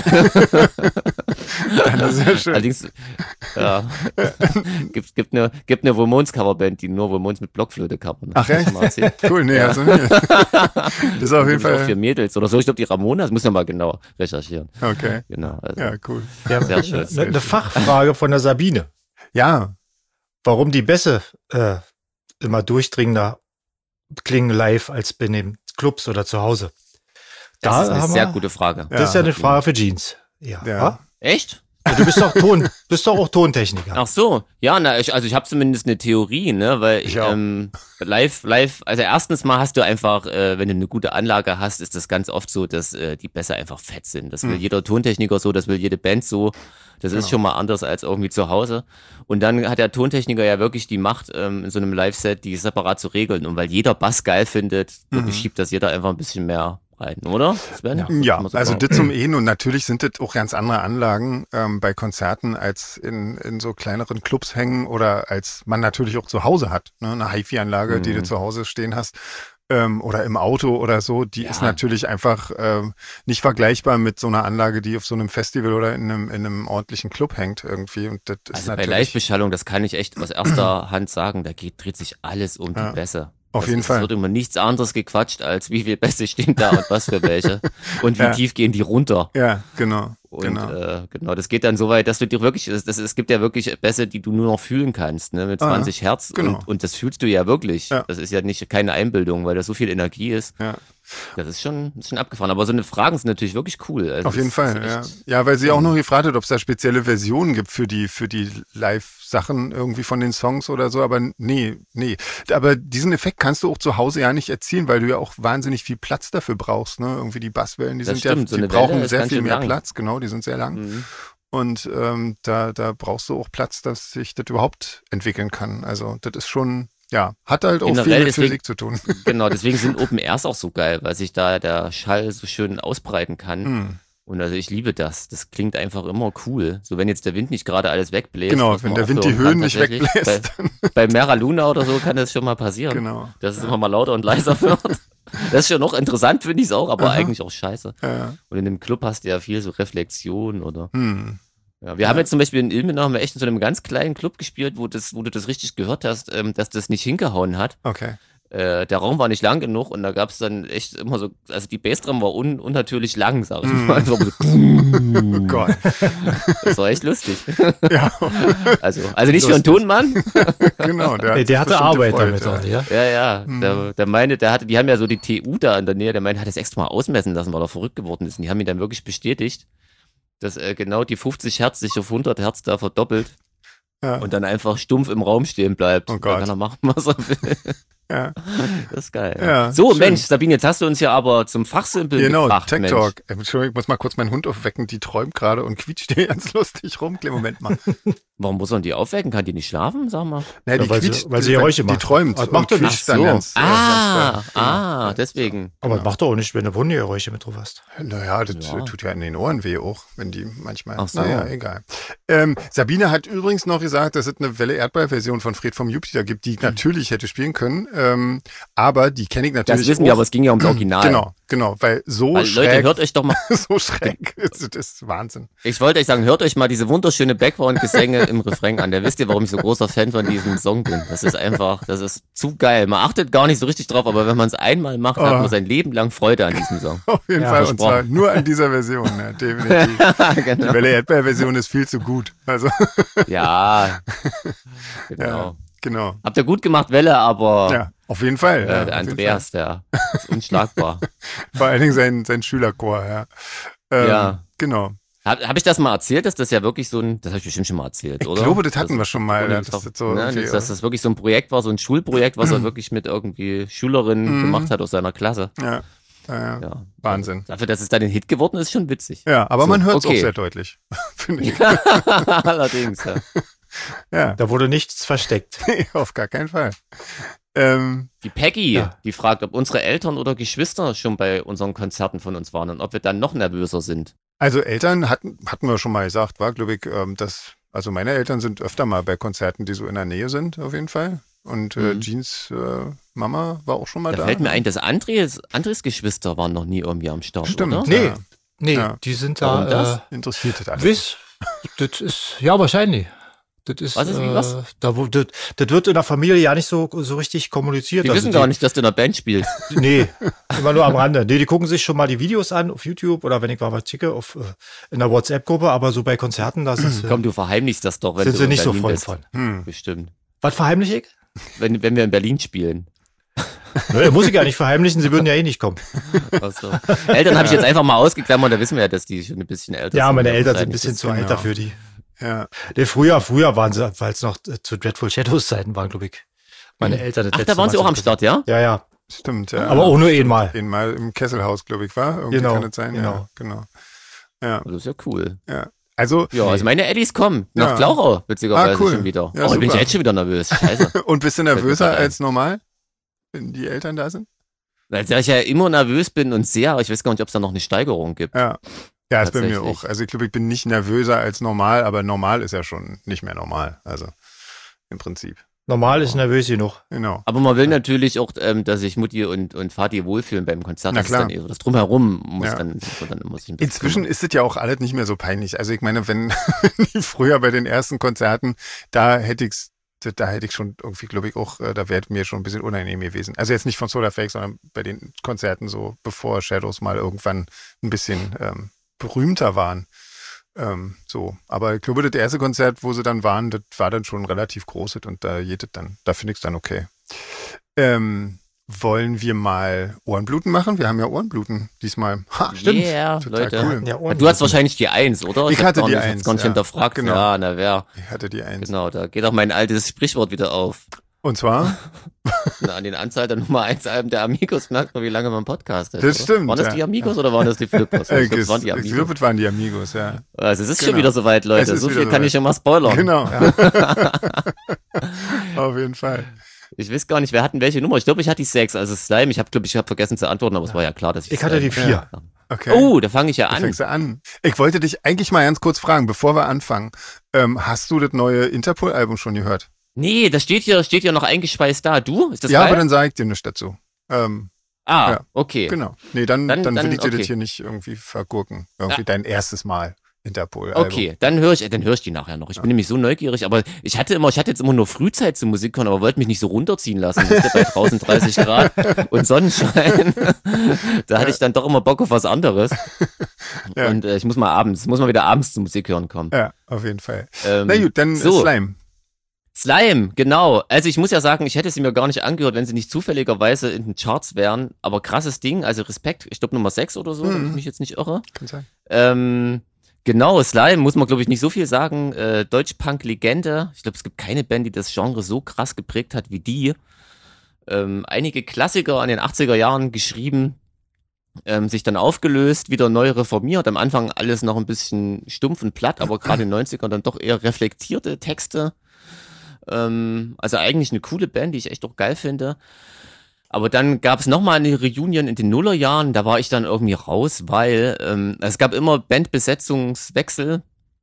Das ist ja schön. Allerdings, ja. gibt eine Ramones-Coverband, die nur Ramones mit Blockflöte covern. Ach echt? Cool, nee, also nicht. Das ist auf jeden Fall. Auch für Mädels oder so. Ich glaube, die Ramones, das muss man mal genau recherchieren. Okay. Genau. Also. Ja, cool. Ja, sehr schön. Eine Fachfrage von der Sabine. Ja. Warum die Bässe immer durchdringender klingen live als bei den Clubs oder zu Hause? Das ist eine sehr gute Frage. Das ist ja eine Frage für Jeans. Ja. Echt? Ja, du bist doch auch Tontechniker. Ach so, ja, ich habe zumindest eine Theorie, ne, weil live, also erstens mal hast du einfach, wenn du eine gute Anlage hast, ist das ganz oft so, dass die Bässe einfach fett sind. Das will jeder Tontechniker so, das will jede Band so. Das ist schon mal anders als irgendwie zu Hause. Und dann hat der Tontechniker ja wirklich die Macht, in so einem Live-Set die separat zu regeln. Und weil jeder Bass geil findet, schiebt das jeder einfach ein bisschen mehr rein, oder? Sven? Ja, also das zum Ehen und natürlich sind das auch ganz andere Anlagen bei Konzerten als in so kleineren Clubs hängen oder als man natürlich auch zu Hause hat. Ne? Eine HiFi-Anlage, die du zu Hause stehen hast. Oder im Auto oder so, die ist natürlich einfach nicht vergleichbar mit so einer Anlage, die auf so einem Festival oder in einem ordentlichen Club hängt irgendwie. Und das ist bei Live-Beschallung, das kann ich echt aus erster Hand sagen, dreht sich alles um die Bässe. Auf jeden Fall. Es wird immer nichts anderes gequatscht, als wie viele Bässe stehen da und was für welche. Und wie tief gehen die runter. Ja, genau. Und genau, das geht dann so weit, dass du dir wirklich, es gibt ja wirklich Bässe, die du nur noch fühlen kannst, ne, mit 20 Hertz. Genau. Und das fühlst du ja wirklich. Ja. Das ist ja keine Einbildung, weil da so viel Energie ist. Ja. Das ist schon abgefahren. Aber so eine Fragen sind natürlich wirklich cool. Also auf jeden Fall, ja. Ja, weil sie auch noch gefragt hat, ob es da spezielle Versionen gibt für die Live-Sachen irgendwie von den Songs oder so. Aber nee. Aber diesen Effekt kannst du auch zu Hause ja nicht erzielen, weil du ja auch wahnsinnig viel Platz dafür brauchst. Ne? Irgendwie die Basswellen, die brauchen sehr viel mehr Platz. Genau, die sind sehr lang. Und da brauchst du auch Platz, dass sich das überhaupt entwickeln kann. Also das ist schon... Ja, hat halt auch generell viel mit Physik zu tun. Genau, deswegen sind Open Airs auch so geil, weil sich da der Schall so schön ausbreiten kann. Und also ich liebe das. Das klingt einfach immer cool. So wenn jetzt der Wind nicht gerade alles wegbläst. Genau, wenn der Wind die Höhen nicht wegbläst. Bei Mera Luna oder so kann das schon mal passieren. Genau. Dass es immer mal lauter und leiser wird. Das ist schon noch interessant, finde ich es auch, aber eigentlich auch scheiße. Ja. Und in dem Club hast du ja viel so Reflexion oder... Ja, wir haben jetzt zum Beispiel in Ilmenau haben wir echt in so einem ganz kleinen Club gespielt, wo du das richtig gehört hast, dass das nicht hingehauen hat. Okay. Der Raum war nicht lang genug und da gab es dann echt immer so, also die Bassdrum war unnatürlich lang, sag ich mal. So, oh Gott. Das war echt lustig. Ja. Also nicht für einen Tonmann. Genau, der hatte Arbeit damit. Ja. Der meinte, die haben ja so die TU da in der Nähe, der meinte, hat das extra mal ausmessen lassen, weil er verrückt geworden ist. Und die haben ihn dann wirklich bestätigt, dass genau die 50 Hertz sich auf 100 Hertz da verdoppelt und dann einfach stumpf im Raum stehen bleibt. Oh Gott. Dann kann er machen, was er will. Ja. Das ist geil. Ja, so, schön. Mensch, Sabine, jetzt hast du uns ja aber zum Fachsimpeln gebracht. Tech Talk. Entschuldigung, ich muss mal kurz meinen Hund aufwecken, die träumt gerade und quietscht hier ganz lustig rum. Moment mal. Warum muss man die aufwecken? Kann die nicht schlafen, sag mal? Naja, die quietscht, weil sie Geräusche macht. Die träumt und quietscht dann ganz. Deswegen. Aber das macht doch auch nicht, wenn du Hundegeräusche mit drauf hast. Naja, das tut ja in den Ohren weh auch, wenn die manchmal... Ach so. Naja, egal. Sabine hat übrigens noch gesagt, dass es eine Welle-Erdball-Version von Fred vom Jupiter gibt, die ich natürlich hätte spielen können. Aber die kenne ich natürlich Das wissen wir, aber es ging ja ums Original. Genau, weil schräg. Leute, hört euch doch mal. So schräg, das ist Wahnsinn. Ich wollte euch sagen, hört euch mal diese wunderschöne Background-Gesänge im Refrain an. Da wisst ihr, warum ich so großer Fan von diesem Song bin. Das ist zu geil. Man achtet gar nicht so richtig drauf, aber wenn man es einmal macht, hat man sein Leben lang Freude an diesem Song. Auf jeden Fall, und zwar nur an dieser Version, definitiv. Genau. Die Welle Erdbeer-Version ist viel zu gut. Also. Ja, genau. Ja, genau. Habt ihr gut gemacht, Welle, aber ja, auf jeden Fall. der Andreas, der ist unschlagbar. Vor allen Dingen sein Schülerchor, ja. Ja. Genau. Hab ich das mal erzählt, dass das ja wirklich so ein, das habe ich bestimmt schon mal erzählt, oder? Ich glaube, das hatten wir schon mal. Dass das wirklich so ein Projekt war, so ein Schulprojekt, was er wirklich mit irgendwie Schülerinnen gemacht hat aus seiner Klasse. Ja. Wahnsinn. Dafür, dass es dann ein Hit geworden ist, schon witzig. Ja, aber man hört es auch sehr deutlich, finde ich. Allerdings, ja. Ja. Da wurde nichts versteckt. Nee, auf gar keinen Fall. Die Peggy, die fragt, ob unsere Eltern oder Geschwister schon bei unseren Konzerten von uns waren und ob wir dann noch nervöser sind. Also Eltern hatten wir schon mal gesagt, war glaube ich, also meine Eltern sind öfter mal bei Konzerten, die so in der Nähe sind, auf jeden Fall. Und Jeans Mama war auch schon mal da. Da fällt mir ein, dass Andres Geschwister waren noch nie irgendwie am Start, Stimmt, oder? Nee, die sind da. Warum das? Interessiert das alles? Das ist, ja, wahrscheinlich. Das ist, was ist wie was? Das wird in der Familie ja nicht so richtig kommuniziert. Die wissen gar nicht, dass du in einer Band spielst. Nee, immer nur am Rande. Nee, die gucken sich schon mal die Videos an auf YouTube oder wenn ich mal was schicke, in der WhatsApp-Gruppe, aber so bei Konzerten, das ist. Komm, du verheimlichst das doch, wenn sind du sie in nicht Berlin so voll bist. von. Bestimmt. Was verheimliche ich? Wenn wir in Berlin spielen. Nö, muss ich ja nicht verheimlichen, sie würden ja eh nicht kommen. So. Eltern habe ich jetzt einfach mal ausgeklammert, da wissen wir ja, dass die schon ein bisschen älter sind. Ja, meine Eltern sind ein bisschen zu alt dafür, die. Ja. Nee, früher waren sie, weil es noch zu Dreadful Shadows Zeiten waren, glaube ich. Meine Eltern. Ach, da waren sie auch am Start, ja? Ja. Stimmt, ja. Aber auch nur einmal. Einmal im Kesselhaus, glaube ich, war. Irgendwie Genau, kann es sein, genau. Ja, genau. Ja. Das ist ja cool. Ja. Also meine Eddies kommen. Nach Flauchau, witzigerweise cool. schon wieder. Ja, Bin ich super. jetzt schon wieder nervös. Scheiße. Und bist du nervöser als normal, wenn die Eltern da sind? Weil ich ja immer nervös bin und sehr, aber ich weiß gar nicht, ob es da noch eine Steigerung gibt. Ja, ist bei mir auch. Also ich glaube, ich bin nicht nervöser als normal, aber normal ist ja schon nicht mehr normal. Also im Prinzip. Normal ist nervös genug. Genau. Aber man will natürlich auch, dass sich Mutti und Vati wohlfühlen beim Konzert. Na Das ist klar. dann eher das Drumherum muss Ja. dann muss ich ein bisschen Inzwischen ist es ja auch alles nicht mehr so peinlich. Also ich meine, wenn die früher bei den ersten Konzerten, da hätte ich schon irgendwie, glaube ich, auch, da wäre mir schon ein bisschen unangenehm gewesen. Also jetzt nicht von Solarfake, sondern bei den Konzerten so, bevor Shadows mal irgendwann ein bisschen berühmter waren. So. Aber ich glaube, das erste Konzert, wo sie dann waren, das war dann schon relativ groß und da finde ich es dann okay. Wollen wir mal Ohrenbluten machen? Wir haben ja Ohrenbluten diesmal. Ha, stimmt. Yeah, total Leute. cool. Ja, Du hast wahrscheinlich die 1, oder? Ich hatte die 1, Ich gar nicht hinterfragt. Genau. Ja, na wer. Ich hatte die 1. Genau, da geht auch mein altes Sprichwort wieder auf. Und zwar? Na, an den Anzahl der Nummer 1 Alben der Amigos merkt man, wie lange man Podcast hat. Das oder? stimmt, Waren das ja. die Amigos oder waren das die Flippers? Ich glaube, es waren die Ich Amigos. glaube, es waren die Amigos, ja. Also es ist Genau. schon wieder soweit, Es Leute. ist So wieder viel kann soweit. ich schon mal spoilern. Genau. Auf jeden Fall. Ich weiß gar nicht, wer hatten welche Nummer. Ich glaube, ich hatte die 6, also Slime. Ich habe vergessen zu antworten, aber es war ja klar, dass ich hatte die 4. Ja. Okay. Oh, da fange ich ja Da an. fängst du an. Ich wollte dich eigentlich mal ganz kurz fragen, bevor wir anfangen. Hast du das neue Interpol-Album schon gehört? Nee, das steht hier noch eingeschweißt da. Du? Ist das Ja, geil? aber dann sage ich dir nichts dazu. ja. Okay. Genau. Nee, dann will ich dir okay. das hier nicht irgendwie vergurken. Irgendwie dein erstes Mal Interpol-Album. Okay, dann höre ich die nachher noch. Ich bin nämlich so neugierig, aber ich hatte jetzt immer nur Frühzeit zum Musik hören, aber wollte mich nicht so runterziehen lassen. Das ist bei draußen 30 Grad und Sonnenschein. Da hatte ich dann doch immer Bock auf was anderes. Ja. Und ich muss mal wieder abends zur Musik hören kommen. Ja, auf jeden Fall. Na gut, dann so. Slime. Slime, genau. Also ich muss ja sagen, ich hätte sie mir gar nicht angehört, wenn sie nicht zufälligerweise in den Charts wären. Aber krasses Ding, also Respekt. Ich glaube Nummer 6 oder so, wenn ich mich jetzt nicht irre. Kann sein. Genau, Slime, muss man glaube ich nicht so viel sagen. Deutsch-Punk-Legende. Ich glaube, es gibt keine Band, die das Genre so krass geprägt hat wie die. Einige Klassiker an den 80er Jahren geschrieben, sich dann aufgelöst, wieder neu reformiert. Am Anfang alles noch ein bisschen stumpf und platt, aber gerade in den 90ern dann doch eher reflektierte Texte. Also eigentlich eine coole Band, die ich echt auch geil finde. Aber dann gab es nochmal eine Reunion in den Nullerjahren, da war ich dann irgendwie raus, weil es gab immer Bandbesetzungswechsel.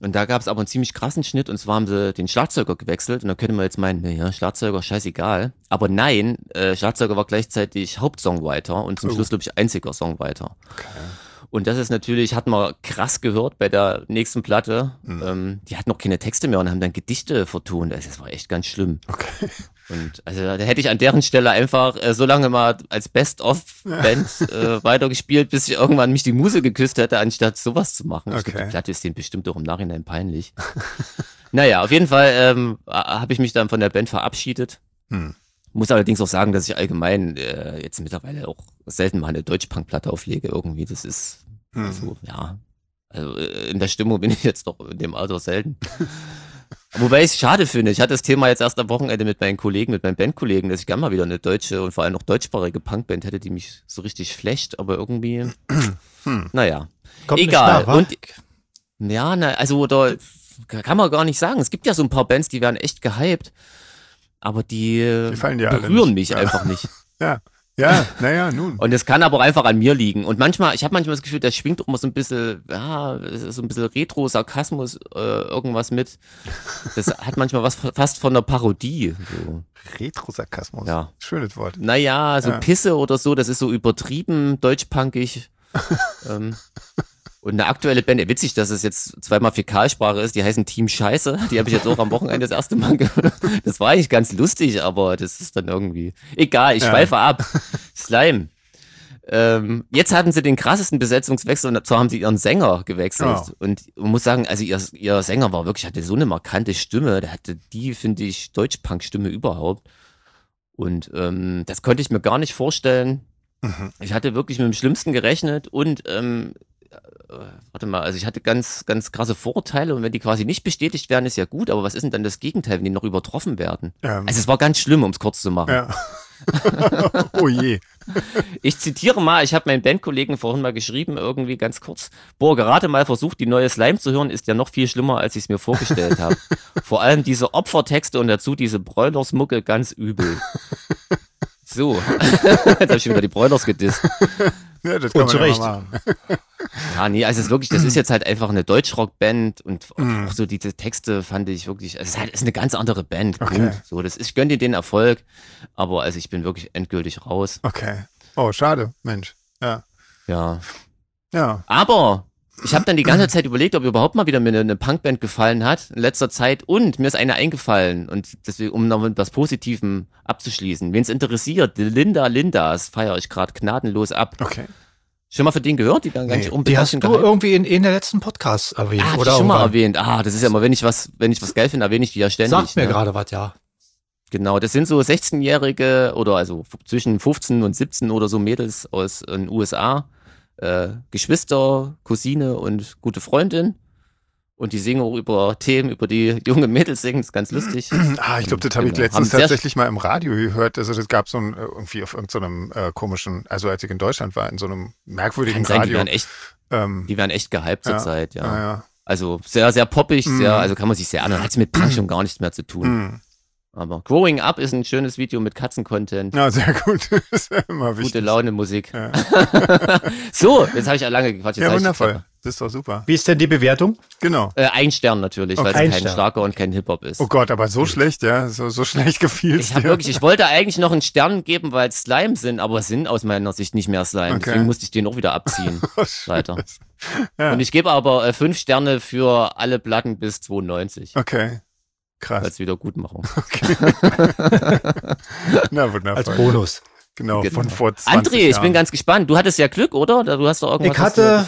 Und da gab es aber einen ziemlich krassen Schnitt und zwar haben sie den Schlagzeuger gewechselt und da könnte man jetzt meinen, naja, Schlagzeuger, scheißegal. Aber nein, Schlagzeuger war gleichzeitig Hauptsongwriter und zum Schluss, glaube ich, einziger Songwriter. Okay. Und das ist natürlich, hat man krass gehört bei der nächsten Platte. Die hatten noch keine Texte mehr und haben dann Gedichte vertont. Also das war echt ganz schlimm. Okay. Und also da hätte ich an deren Stelle einfach so lange mal als Best-of-Band weitergespielt, bis ich irgendwann mich die Muse geküsst hätte, anstatt sowas zu machen. Ich glaube, die Platte ist denen bestimmt auch im Nachhinein peinlich. Naja, auf jeden Fall habe ich mich dann von der Band verabschiedet. Muss allerdings auch sagen, dass ich allgemein jetzt mittlerweile auch selten mal eine Deutsch-Punk-Platte auflege irgendwie. Das ist so, ja. Also in der Stimmung bin ich jetzt doch in dem Alter selten. Wobei ich es schade finde. Ich hatte das Thema jetzt erst am Wochenende mit meinen Bandkollegen, dass ich gerne mal wieder eine deutsche und vor allem noch deutschsprachige Punkband hätte, die mich so richtig flecht, aber irgendwie, naja. Kommt egal. Nach, und ja, also da kann man gar nicht sagen. Es gibt ja so ein paar Bands, die werden echt gehypt, aber die berühren mich einfach nicht. Ja, naja, nun. Und es kann aber auch einfach an mir liegen. Und ich habe manchmal das Gefühl, da schwingt auch immer so ein bisschen, so ein bisschen Retro-Sarkasmus irgendwas mit. Das hat manchmal was fast von einer Parodie. So. Retro-Sarkasmus? Ja. Schönes Wort. Naja, so Pisse oder so, das ist so übertrieben deutschpunkig. Und eine aktuelle Band, witzig, dass es jetzt zweimal Fäkalsprache ist, die heißen Team Scheiße. Die habe ich jetzt auch am Wochenende das erste Mal gehört. Das war eigentlich ganz lustig, aber das ist dann irgendwie egal, ich schweife ab. Slime. Jetzt hatten sie den krassesten Besetzungswechsel und zwar haben sie ihren Sänger gewechselt. Oh. Und man muss sagen, also ihr Sänger hatte so eine markante Stimme, der hatte die, finde ich, Deutschpunk-Stimme überhaupt. Und das konnte ich mir gar nicht vorstellen. Ich hatte wirklich mit dem Schlimmsten gerechnet und also ich hatte ganz, ganz krasse Vorurteile und wenn die quasi nicht bestätigt werden, ist ja gut, aber was ist denn dann das Gegenteil, wenn die noch übertroffen werden? Also es war ganz schlimm, um es kurz zu machen. Ja. Oh je. Ich zitiere mal, ich habe meinen Bandkollegen vorhin mal geschrieben, irgendwie ganz kurz. Gerade mal versucht, die neue Slime zu hören, ist ja noch viel schlimmer, als ich es mir vorgestellt habe. Vor allem diese Opfertexte und dazu diese Broilers-Mucke ganz übel. So, jetzt habe ich schon wieder die Broilers gedisst. Ja, das kann man zurecht. ja mal machen. Ja, nee, also es ist wirklich, das ist jetzt halt einfach eine Deutschrock-Band und auch so diese Texte fand ich wirklich, es ist eine ganz andere Band. Okay. Punkt. So, ich gönne dir den Erfolg, aber also ich bin wirklich endgültig raus. Okay. Oh, schade, Mensch. Ja. Aber ich habe dann die ganze Zeit überlegt, ob überhaupt mal wieder mir eine Punkband gefallen hat in letzter Zeit und mir ist eine eingefallen und deswegen, um noch mit was Positivem abzuschließen. Wen es interessiert, die Lindas feiere ich gerade gnadenlos ab. Okay. Schon mal für den gehört? Die werden gar nicht unbedingt. Die hast du irgendwie in der letzten Podcast erwähnt. Oder schon mal erwähnt. Das ist ja immer, wenn ich was geil finde, erwähne ich die ja ständig. Sagt mir gerade was, ja. Genau, das sind so 16-Jährige oder also zwischen 15 und 17 oder so Mädels aus den USA. Geschwister, Cousine und gute Freundin. Und die singen auch über Themen, über die junge Mädels singen, das ist ganz lustig. Ich glaube, das habe ich letztens tatsächlich mal im Radio gehört. Also das gab so ein, irgendwie auf irgendeinem komischen, also als ich in Deutschland war, in so einem merkwürdigen Radio. Die werden echt gehypt zurzeit, ja. Ja. Also sehr, sehr poppig, also kann man sich sehr anhören. Hat mit Punk schon gar nichts mehr zu tun. Aber Growing Up ist ein schönes Video mit Katzen-Content. Ja, sehr gut. Das ist ja immer wichtig. Gute Laune Musik. Ja. So, jetzt habe ich ja lange gequatscht. Ja, wundervoll. Das ist doch super. Wie ist denn die Bewertung? Genau. 1 Stern natürlich, weil es kein Schlager und kein Hip-Hop ist. Oh Gott, aber so schlecht, ja? So schlecht gefiel es dir. Ich wollte eigentlich noch einen Stern geben, weil es Slime sind, aber es sind aus meiner Sicht nicht mehr Slime. Okay. Deswegen musste ich den auch wieder abziehen. Leider. Ja. Und ich gebe aber 5 Sterne für alle Platten bis 92. Okay. Krass. Als Wiedergutmachung. Okay. Na, wundervoll. Als Bonus. Genau, von vor 20 Jahren. André, ich bin ganz gespannt. Du hattest ja Glück, oder? Du hast doch irgendwas. Ich hatte,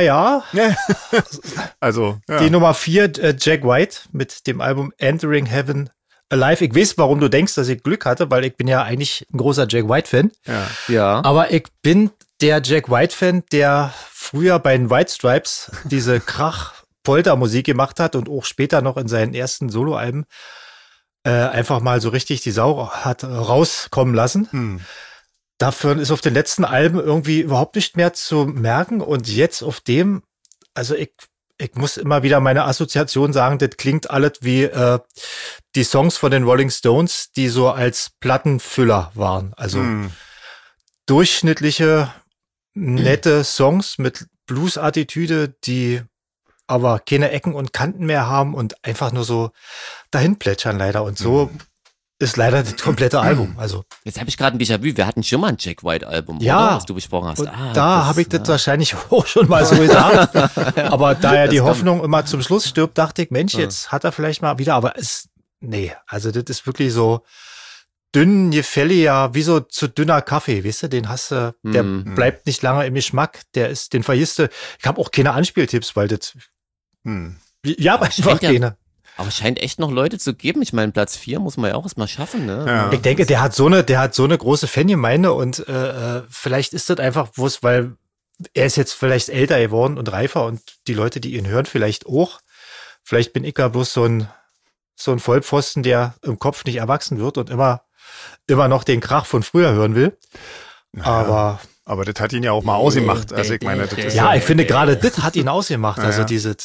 also, die Nummer 4, Jack White mit dem Album Entering Heaven Alive. Ich weiß, warum du denkst, dass ich Glück hatte, weil ich bin ja eigentlich ein großer Jack White-Fan. Ja. Aber ich bin der Jack White-Fan, der früher bei den White Stripes diese Poltermusik gemacht hat und auch später noch in seinen ersten Soloalben einfach mal so richtig die Sau hat rauskommen lassen. Dafür ist auf den letzten Alben irgendwie überhaupt nicht mehr zu merken und jetzt auf dem, also ich muss immer wieder meine Assoziation sagen, das klingt alles wie die Songs von den Rolling Stones, die so als Plattenfüller waren. Also durchschnittliche, nette Songs mit Blues-Attitüde, die aber keine Ecken und Kanten mehr haben und einfach nur so dahin plätschern leider. Und so ist leider das komplette Album. Also Jetzt habe ich gerade ein Déjà-vu. Wir hatten schon mal ein Jack White-Album, Ja. oder? Was du besprochen hast. und da habe ich das wahrscheinlich auch schon mal so gesagt. Aber da ja die Das Hoffnung immer zum Schluss stirbt, dachte ich, Mensch, jetzt hat er vielleicht mal wieder, aber also das ist wirklich so dünn, gefälliger, wie so zu dünner Kaffee, weißt du, den hast du, der bleibt nicht lange im Geschmack, den vergisst du. Ich habe auch keine Anspieltipps, weil das, ja, aber einfach keine. Aber es scheint echt noch Leute zu geben. Ich meine, Platz 4 muss man ja auch erstmal schaffen, ne? Ja. Ich denke, der hat so eine große Fangemeinde und vielleicht ist das einfach, weil er ist jetzt vielleicht älter geworden und reifer und die Leute, die ihn hören, vielleicht auch. Vielleicht bin ich ja bloß so ein Vollpfosten, der im Kopf nicht erwachsen wird und immer noch den Krach von früher hören will. Naja, aber das hat ihn ja auch mal ausgemacht. Also ich meine, das ist Ja, ich finde gerade das hat ihn ausgemacht. Also diese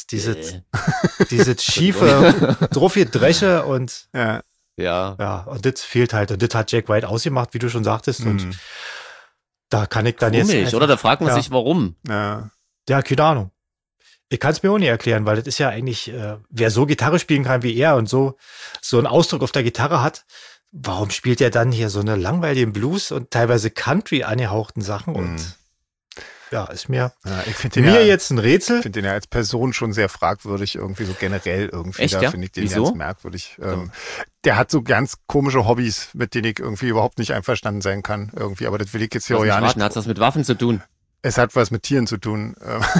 schiefe, druffe Dresche und ja. und das fehlt halt. Und das hat Jack White ausgemacht, wie du schon sagtest. Und da kann ich dann Komisch, jetzt. oder? Da fragt man sich, warum. Ja. Ja, keine Ahnung. Ich kann es mir auch nicht erklären, weil das ist ja eigentlich, wer so Gitarre spielen kann wie er und so einen Ausdruck auf der Gitarre hat, warum spielt er dann hier so eine langweiligen Blues und teilweise Country angehauchten Sachen? Und ja, ist mir, ich finde den jetzt ein Rätsel. Ich finde den ja als Person schon sehr fragwürdig, irgendwie so generell irgendwie. Echt, da ja? finde ich den Wieso? ganz merkwürdig. Der hat so ganz komische Hobbys, mit denen ich irgendwie überhaupt nicht einverstanden sein kann, irgendwie. Aber das will ich jetzt hier auch ja nicht. Hat das mit Waffen zu tun? Es hat was mit Tieren zu tun.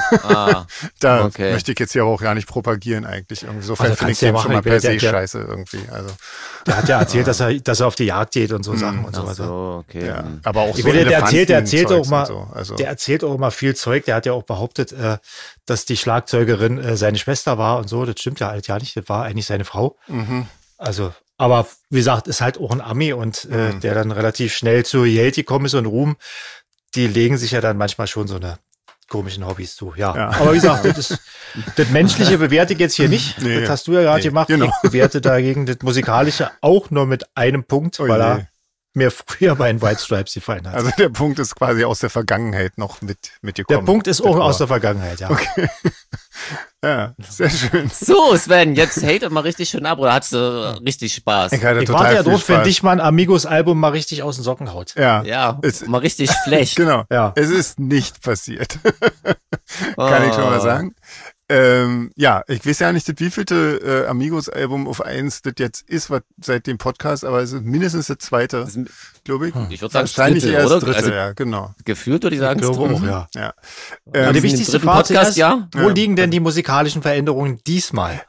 Okay. Möchte ich jetzt hier auch gar nicht propagieren eigentlich. Insofern Also finde ich kannst du ja den schon machen. mal per se Der- scheiße irgendwie. Also, Der hat ja erzählt, dass er auf die Jagd geht und so Sachen und so Ach weiter. so, okay. ja. Aber auch Ich so will, der erzählt auch Elefantenzeugs mal, und so. Also, der erzählt auch immer viel Zeug. Der hat ja auch behauptet, dass die Schlagzeugerin seine Schwester war und so. Das stimmt ja halt ja nicht. Das war eigentlich seine Frau. Also, aber wie gesagt, ist halt auch ein Ami und der dann relativ schnell zu Geld gekommen ist und Ruhm. Die legen sich ja dann manchmal schon so eine komischen Hobbys zu. Ja. Aber wie gesagt, das Menschliche bewerte ich jetzt hier nicht. Nee. Das hast du ja gerade gemacht. Genau. Ich bewerte dagegen das Musikalische auch nur mit einem Punkt, Oh weil je. er mir früher bei den White Stripes gefallen hat. also der Punkt ist quasi aus der Vergangenheit noch mitgekommen. Der Punkt ist auch aus der Vergangenheit, ja. Okay. Ja, sehr schön. So, Sven, jetzt hate mal richtig schön ab, oder hast du richtig Spaß? Ich hatte Ich total warte ja viel drauf, wenn Spaß. dich mal ein Amigos-Album mal richtig aus den Socken haut. Ja, es, mal richtig Flash. genau. Ja. Es ist nicht passiert. Kann ich schon mal sagen. Ja, ich weiß ja nicht, wievielte Amigos-Album auf 1 das jetzt ist, was seit dem Podcast, aber es ist mindestens das zweite, glaube ich. Ich würde sagen, Wahrscheinlich dritte, eher das oder? dritte, Also, ja, genau. Gefühlt würde ich sagen, Ich glaube auch, dritte. ja. Ja. Aber die im wichtigste dritten Frage Podcast, ist, ja? wo liegen denn die musikalischen Veränderungen diesmal?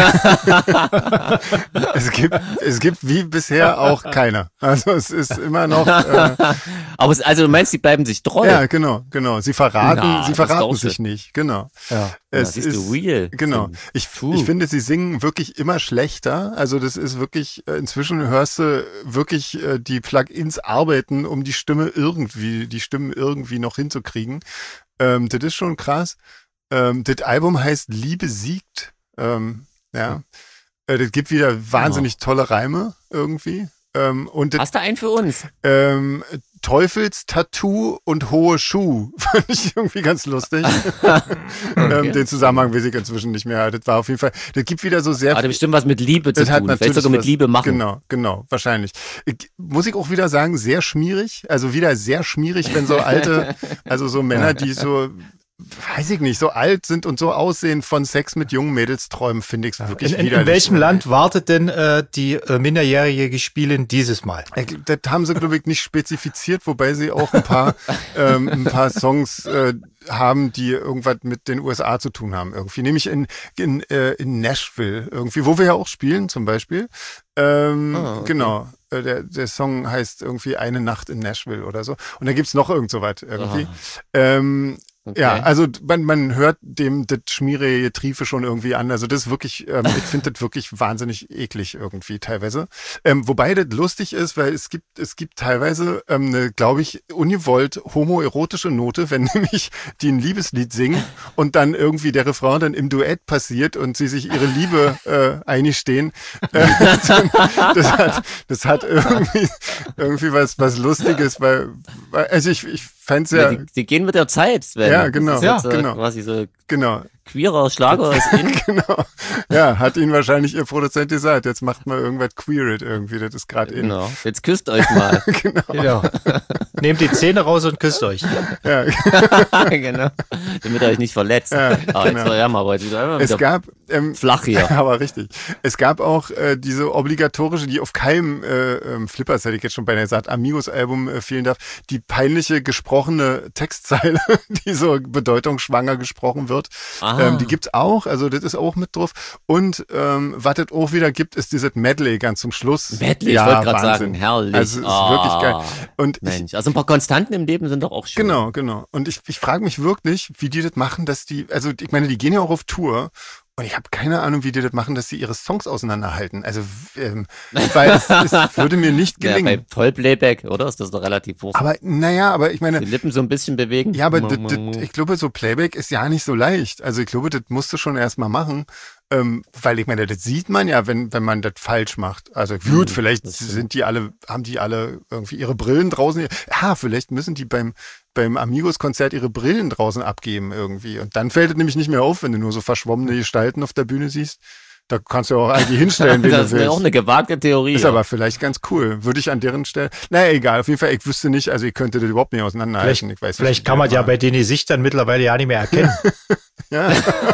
Es gibt wie bisher auch keine. Also es ist immer noch, Aber also du meinst, die bleiben sich treu? ja, genau. Sie verraten, Na, das ist doch sich schön. nicht, genau. Ja. Es siehst du, real. Genau. Ich finde, sie singen wirklich immer schlechter. Also das ist wirklich, inzwischen hörst du wirklich die Plugins arbeiten, um die Stimmen irgendwie noch hinzukriegen. Das ist schon krass. Das Album heißt Liebe siegt. Ja. Das gibt wieder wahnsinnig tolle Reime irgendwie. Und das, Hast du einen für uns? Teufelstattoo und hohe Schuh fand ich irgendwie ganz lustig. Den Zusammenhang weiß ich inzwischen nicht mehr. Das war auf jeden Fall, das gibt wieder so sehr Hat bestimmt was mit Liebe zu das hat tun. natürlich Vielleicht sogar mit was- Liebe machen. Genau, wahrscheinlich. Muss ich auch wieder sagen, sehr schmierig. Also wieder sehr schmierig, wenn so alte, also so Männer, die so, weiß ich nicht, so alt sind und so aussehen, von Sex mit jungen Mädels träumen, finde ich es wirklich In widerlich. welchem Land wartet denn die minderjährige Spielin dieses Mal? Das haben sie, glaube ich, nicht spezifiziert, wobei sie auch ein paar Songs haben, die irgendwas mit den USA zu tun haben irgendwie. Nämlich in Nashville irgendwie, wo wir ja auch spielen zum Beispiel. Okay. Genau. Der Song heißt irgendwie Eine Nacht in Nashville oder so. Und da gibt's noch irgend so was irgendwie. Okay. Ja, also man hört dem das schmierige Triefe schon irgendwie an. Also das ist wirklich, ich finde das wirklich wahnsinnig eklig irgendwie teilweise. Wobei das lustig ist, weil es gibt teilweise eine, glaube ich, ungewollt homoerotische Note, wenn nämlich die ein Liebeslied singen und dann irgendwie der Refrain dann im Duett passiert und sie sich ihre Liebe eingestehen. Das hat irgendwie was Lustiges, weil also ich fänd's ja, Die gehen mit der Zeit, Sven. Ja, genau. Das ist jetzt, genau. quasi so genau. queerer Schlager ist in. Genau. Ja, hat ihn wahrscheinlich ihr Produzent gesagt. Jetzt macht mal irgendwas queered irgendwie. Das ist gerade in. Genau. Jetzt küsst euch mal. Genau. Nehmt die Zähne raus und küsst euch. Ja. Genau. Damit ihr euch nicht verletzt. Ja, Aber jetzt war ja mal heute wieder Es gab flach hier. Aber richtig. Es gab auch diese obligatorische, die auf keinem Flippers, hätte ich jetzt schon beinahe gesagt, Amigos-Album fehlen darf, die peinliche gesprochene Textzeile, die so bedeutungsschwanger gesprochen wird. Die gibt's auch, also das ist auch mit drauf. Und was es auch wieder gibt, ist dieses Medley ganz zum Schluss. Medley, ja, ich wollte gerade Wahnsinn. sagen, herrlich. Also es ist wirklich geil. Und Mensch, also ein paar Konstanten im Leben sind doch auch schön. Genau. Und ich frage mich wirklich, wie die das machen, dass die, also ich meine, die gehen ja auch auf Tour. Und ich habe keine Ahnung, wie die das machen, dass sie ihre Songs auseinanderhalten. Also, weil es würde mir nicht gelingen. Ja, bei Vollplayback, oder? Ist das doch relativ hoch. Aber ich meine. Die Lippen so ein bisschen bewegen. Ja, aber ich glaube, so Playback ist ja nicht so leicht. Also ich glaube, das musst du schon erstmal machen. Weil ich meine, das sieht man ja, wenn man das falsch macht. Also gut, vielleicht haben die alle irgendwie ihre Brillen draußen. Vielleicht müssen die beim Amigos-Konzert ihre Brillen draußen abgeben irgendwie. Und dann fällt es nämlich nicht mehr auf, wenn du nur so verschwommene Gestalten auf der Bühne siehst. Da kannst du auch eigentlich hinstellen, wen du willst. Das ist auch eine gewagte Theorie. Ist aber vielleicht ganz cool. Würde ich an deren Stelle. Naja, egal. Auf jeden Fall, ich wüsste nicht, also ich könnte das überhaupt nicht auseinanderhalten. Vielleicht kann man ja bei denen die Sicht dann mittlerweile ja nicht mehr erkennen. Ja.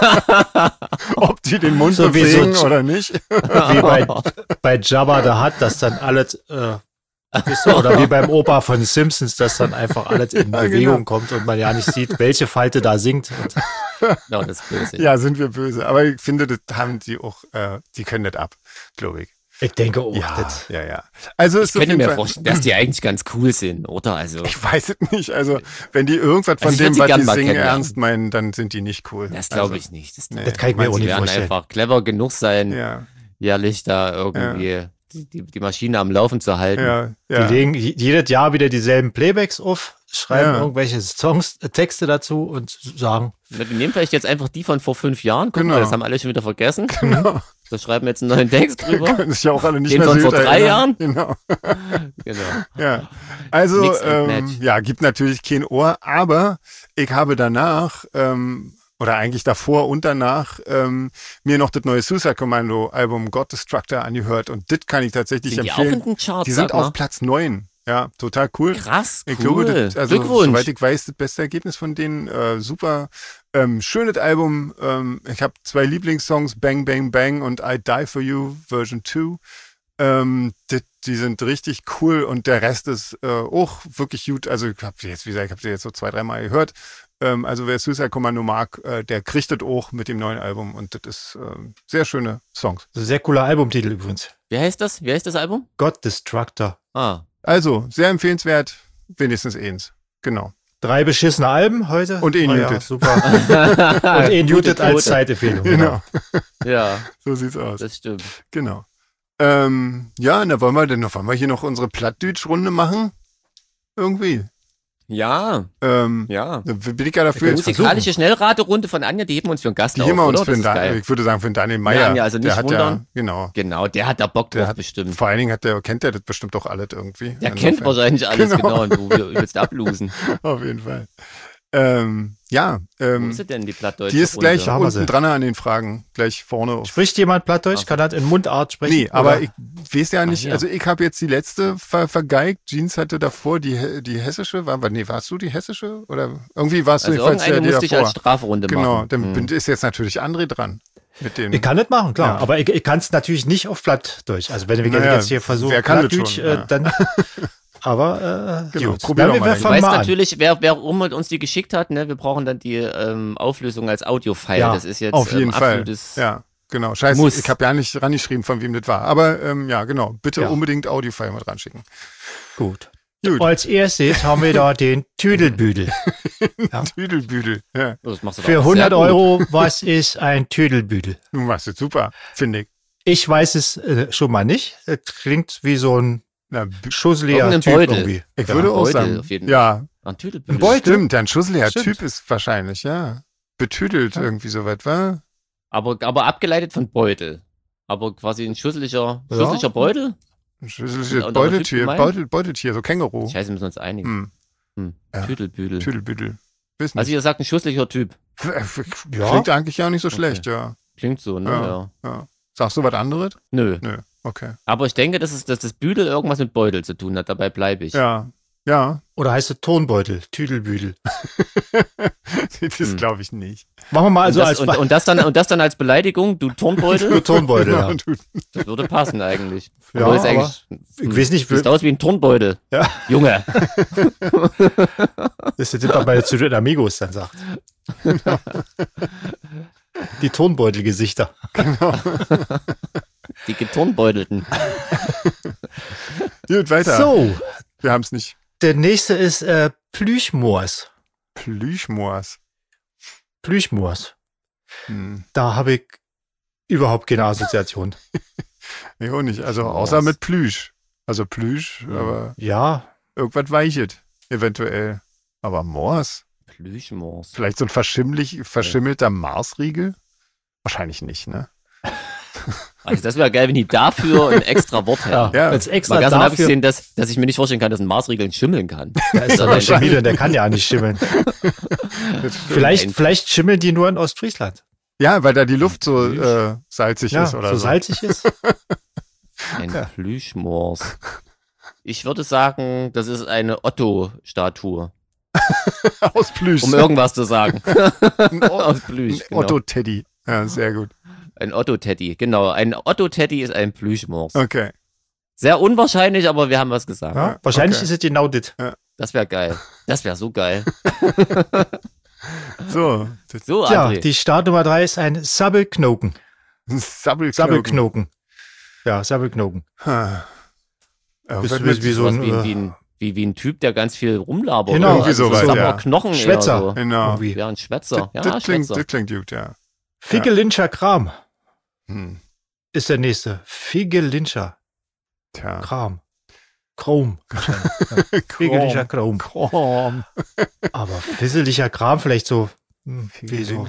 Ob die den Mund bewegen oder nicht. Wie bei Jabba the Hutt, dass dann alles, oder wie beim Opa von Simpsons, dass dann einfach alles in Bewegung kommt und man ja nicht sieht, welche Falte da singt. Ja, das ist böse. Ja, sind wir böse. Aber ich finde, das haben die auch, die können das ab, glaube ich. Ich denke auch. Ja. Also ich könnte mir vorstellen, dass die eigentlich ganz cool sind, oder? Also ich weiß es nicht. Also wenn die irgendwas von dem, was die singen, ernst meinen, dann sind die nicht cool. Das glaube ich nicht. Das kann ich mir auch nicht vorstellen. Die werden einfach clever genug sein, jährlich da irgendwie die Maschine am Laufen zu halten. Ja. Die legen jedes Jahr wieder dieselben Playbacks auf, schreiben irgendwelche Songs, Texte dazu und sagen. Wir nehmen vielleicht jetzt einfach die von vor 5 Jahren. Guck mal, das haben alle schon wieder vergessen. Genau. Wir schreiben jetzt einen neuen Text drüber. Können sich ja auch alle nicht den mehr von vor 3 Jahren. Genau. Genau. Ja. Also, Mix and match. gibt natürlich kein Ohr, aber ich habe danach, oder eigentlich davor und danach, mir noch das neue Suicide Commando Album God Destructor angehört und das kann ich tatsächlich sind empfehlen. Die auch in den Charts, die sind auf Platz 9. Ja, total cool. Krass, cool. Ich glaube, Glückwunsch. Soweit ich weiß, das beste Ergebnis von denen. Super schönes Album. Ich habe 2 Lieblingssongs, Bang Bang Bang und I Die For You Version 2. Die sind richtig cool und der Rest ist auch wirklich gut. Also ich habe sie jetzt so 2-3 Mal gehört. Also wer Suicide Commando mag, der kriegt das auch mit dem neuen Album und das ist sehr schöne Songs. Sehr cooler Albumtitel übrigens. Wie heißt das Album? God Destructor. Also, sehr empfehlenswert, wenigstens eins. Genau. 3 beschissene Alben heute. Und Muted. Ja, super. Und Muted als Zeitempfehlung. Genau. Ja. So sieht's aus. Das stimmt. Genau. Wollen wir hier noch unsere Plattdeutsch-Runde machen? Irgendwie. Ja. Bin ich ja dafür. Die musikalische Schnellraterunde von Anja, die heben wir uns für einen Gast die auf, heben wir uns oder? ich würde sagen, für den Daniel Meyer. Ja, also nicht der wundern. Ja, genau, der hat da Bock drauf bestimmt. Vor allen Dingen kennt der das bestimmt auch alles irgendwie. Der kennt wahrscheinlich alles, genau, und wo wir übelst ablosen. Auf jeden Fall. Wo ist sie denn, die Plattdeutsche Die ist Runde? gleich unten dran an den Fragen, gleich vorne. Spricht jemand Plattdeutsch? Kann das in Mundart sprechen? Nee, aber ich weiß ja nicht, ja. also ich habe jetzt die letzte vergeigt. Jeans hatte davor die hessische, warst du die hessische? Oder irgendwie warst du jedenfalls ja die davor. Ich als Strafrunde machen. Genau, dann ist jetzt natürlich André dran. Mit dem. Ich kann das machen, klar. Aber ich kann es natürlich nicht auf Plattdeutsch. Also wenn wir jetzt hier versuchen, wer kann Plattdeutsch, das schon, dann... Aber genau, gut. probier doch mal. Ich weiß natürlich, wer uns die geschickt hat, ne? Wir brauchen dann die Auflösung als Audio-File. Ja, das ist jetzt auf jeden Fall. Ja, genau. Scheiße, ich habe ja nicht rangeschrieben, von wem das war. Aber ja, genau. Bitte unbedingt Audio-File mit ranschicken. Gut. Als erstes haben wir da den Tüdelbüdel. Tüdelbüdel. Ja. Das machst du für 100 Euro, was ist ein Tüdelbüdel? Du machst es super, finde ich. Ich weiß es schon mal nicht. Das klingt wie so ein schusseliger Typ Beutel. irgendwie. Ich würde auch sagen, ja. Ein Tüdelbüdel. Beutel? Stimmt, ein schusseliger Typ ist wahrscheinlich, ja. Betüdelt irgendwie so weit, wa? Aber abgeleitet von Beutel. Aber quasi ein schusseliger Beutel? Ein schusseliger Beuteltier, so Känguru. Scheiße, müssen wir uns einigen. Ja. Tüdelbüdel. Tüdelbüdel. Also ihr sagt ein schusslicher Typ. Klingt eigentlich auch nicht so schlecht, ja. Klingt so, ne? Ja. Sagst du was anderes? Nö. Okay. Aber ich denke, dass das Büdel irgendwas mit Beutel zu tun hat. Dabei bleibe ich. Ja. Oder heißt es Tonbeutel, Tüdelbüdel? Das glaube ich nicht. Machen wir mal also und das dann als Beleidigung, du Turnbeutel? Du Turnbeutel, ja. Das würde passen eigentlich. Ja, aber ist aber eigentlich, ich weiß nicht, sieht aus wie ein Turnbeutel. Ja. Junge. Das ist das, bei zu den Amigos dann sagt. Die Turnbeutelgesichter. Genau. Die Geturnbeutelten. Gut, weiter. So, Wir haben es nicht. der nächste ist Plüschmoors. Plüschmoors. Plüschmoors. Da habe ich überhaupt keine Assoziation. Ich auch nicht. Also außer mit Plüsch. Also Plüsch, aber Ja, irgendwas weichet. Eventuell. Aber Moors? Plüschmoors. Vielleicht so ein verschimmelter Marsriegel? Wahrscheinlich nicht, ne? Also das wäre geil, wenn die dafür ein extra Wort hätten. Ja. als extra Mal ganz davon dafür. abgesehen, dass ich mir nicht vorstellen kann, dass ein Marsriegel schimmeln kann. Da ist aber Schmiede, der kann ja nicht schimmeln. Vielleicht schimmeln die nur in Ostfriesland. Ja, weil da die Luft so salzig Ja, ist oder so so. salzig ist. Ein Plüschmoors. Ich würde sagen, das ist eine Otto-Statue. Aus Plüsch. Um irgendwas zu sagen. Aus Plüsch. Ein Genau. Otto-Teddy. Ja, sehr gut. Ein Otto-Teddy, genau. Ein Otto-Teddy ist ein Plüschmoors. Okay. Sehr unwahrscheinlich, aber wir haben was gesagt. Ja, wahrscheinlich Okay. ist es genau das. Das wäre geil. Das wäre so geil. So. So, Ja, André. die Startnummer 3 ist ein Sabbelknoken. Sabbelknoken. Ja, Sabbelknoken. Irgendwas Bist wie so Was ein wie ein Typ, der ganz viel rumlabert. Genau, oder? irgendwie sowas, so ja. Knochen Schwätzer. eher so. Genau. irgendwie. Ja, ein Schwätzer. Ja, Das Schwätzer. klingt gut, ja. Figgelinscher Kram Hm. ist der nächste. Figgelinscher Tja. Kram. Krom. Figgelinscher Krom. Krom. Aber fisseliger Kram vielleicht so. Wie so.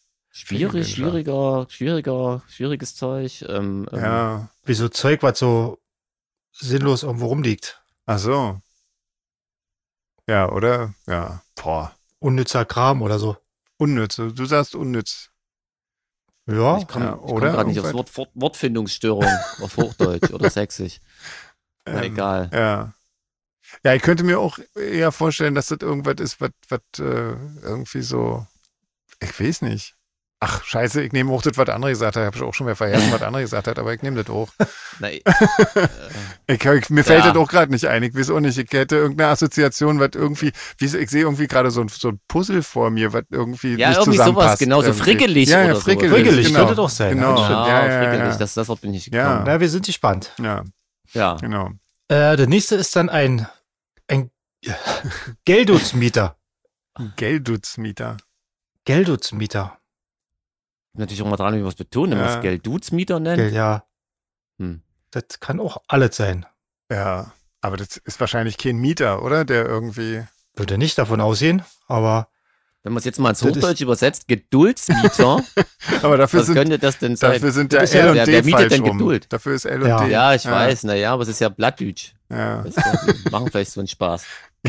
Schwieriges Zeug. Ja. Wie so Zeug, was so sinnlos irgendwo rumliegt. Ach so. Ja, oder? Ja. Boah. Unnützer Kram oder so. Unnütz. Du sagst unnütz. Ja, Ich komme oder? gerade nicht aufs Wort Wortfindungsstörung auf Hochdeutsch oder Sächsisch. Na, egal. Ja. Ja, ich könnte mir auch eher vorstellen, dass das irgendwas ist, was irgendwie so, ich weiß nicht. Ach, scheiße, ich nehme auch das, was andere gesagt hat. Ich habe auch schon mal vergessen, was andere gesagt hat, aber ich nehme das auch. Na, Mir fällt Ja. das auch gerade nicht ein. Ich weiß auch nicht, ich hätte irgendeine Assoziation, was irgendwie, ich sehe irgendwie gerade so ein Puzzle vor mir, was irgendwie Ja, nicht irgendwie zusammenpasst. sowas, genau, so irgendwie. frickelig Ja, oder so. Frickelig, genau. könnte doch sein. Genau. Ja, ja, Ja, frickelig, ja. das Wort bin ich Ja. gekommen. Na, wir sind gespannt. Ja, Ja. genau. Der nächste ist dann ein Geldutzmieter. Geldutzmieter. Geldutzmieter. Natürlich auch mal dran, wie wir es betonen, wenn man Ja. es Geldutzmieter nennt. Ja, Hm. das kann auch alles sein. Ja, aber das ist wahrscheinlich kein Mieter, oder? Der irgendwie. Würde nicht davon ausgehen, aber Wenn man es jetzt mal ins Das ist- Hochdeutsch übersetzt, Geduldsmieter, Aber dafür was sind, könnte das denn sein? dafür sind ja Das ist ja L und der D mietet falsch dann rum. Geduld. Dafür ist L und Ja. D. Ja, ich weiß, naja, aber es ist ja Blattdeutsch. Ja. Weißt du, die machen vielleicht so einen Spaß.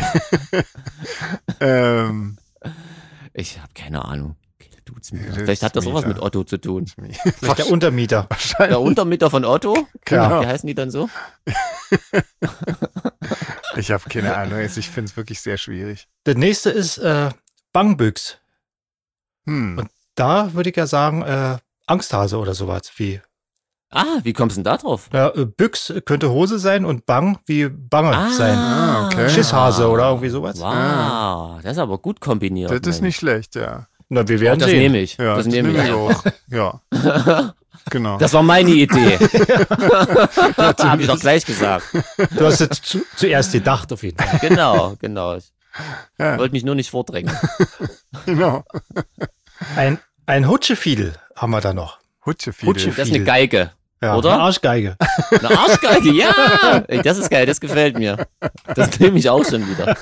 Ähm, Ich habe keine Ahnung. Geduldsmieter. Geduldsmieter. Vielleicht hat das auch was mit Otto zu tun. vielleicht der Untermieter. Der Untermieter von Otto? Genau. Wie heißen die dann so? Ich habe keine Ahnung. Ich finde es wirklich sehr schwierig. Der nächste ist Bangbüchs. Hm. Da würde ich ja sagen, Angsthase oder sowas. Wie Wie kommst du denn da drauf? Büchs könnte Hose sein und Bang wie Bange sein. Ah, okay. Schisshase oder irgendwie sowas. Wow, das ist aber gut kombiniert. Das ist Mensch. nicht schlecht, ja. Na, wir Oh, werden das sehen. nehme ich. Ja, das nehme ich. auch. Ja. Genau. Das war meine Idee. Habe ich doch gleich gesagt. Du hast es zuerst gedacht, auf jeden Fall. Genau. Ich Ja. wollte mich nur nicht vordrängen. Genau. Ein Hutschefiedel haben wir da noch. Hutschefiedel. Hutsche- Das ist eine Geige. Ja, Oder? Eine Arschgeige. Eine Arschgeige, ja! Ey, das ist geil, das gefällt mir. Das nehme ich auch schon wieder.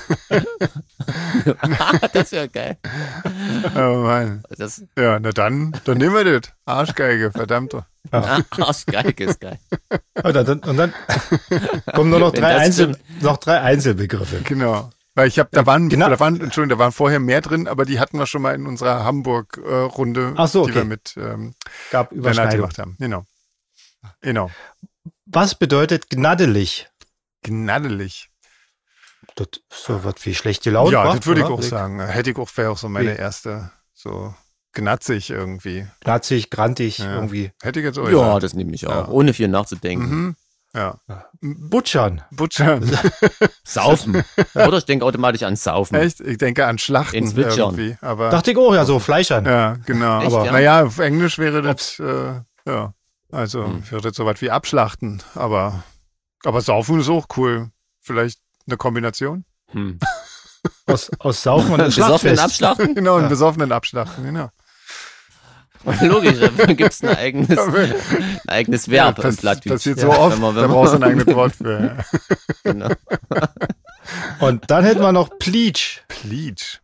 Das wäre geil. Oh Mann. Das, Ja, na dann nehmen wir das. Arschgeige, verdammt. Arschgeige ist geil. Und dann kommen nur noch Wenn drei das Einzelbegriffe. Genau. Weil da waren genau. vorher mehr drin, aber die hatten wir schon mal in unserer Hamburg-Runde, Ach so, okay. die wir mit Gab Lennart Überschneidung. gemacht haben. Genau. Was bedeutet gnaddelig? Gnaddelig. Das ist so was wie schlechte Laune. Ja, macht, das würde ich oder? auch sagen. Wäre auch so meine erste, so gnatzig irgendwie. Knatzig, grantig, Ja. irgendwie. Hätte ich jetzt auch Ja, gesagt. das nehme ich auch, Ja. ohne viel nachzudenken. Mhm. Ja. Butchern. Butcher. Saufen. Oder ich denke automatisch an Saufen. Echt? Ich denke an Schlachten Ins Witchern. irgendwie. Aber, Dachte ich auch, ja, so Fleischern. ja, genau. Echt, aber ja? naja, auf Englisch wäre das, ja. Also, wäre das so was wie Abschlachten. Aber Saufen ist auch cool. Vielleicht eine Kombination? Aus Saufen und Besoffenen Schlachtfest. Abschlachten? Genau, einen besoffenen Abschlachten, genau. Logisch, da gibt es ein eigenes Verb im Plattdeutsch. Passiert so oft, da brauchst du ein eigenes Wort für. Genau. Und dann hätten wir noch Pleach. Pleach.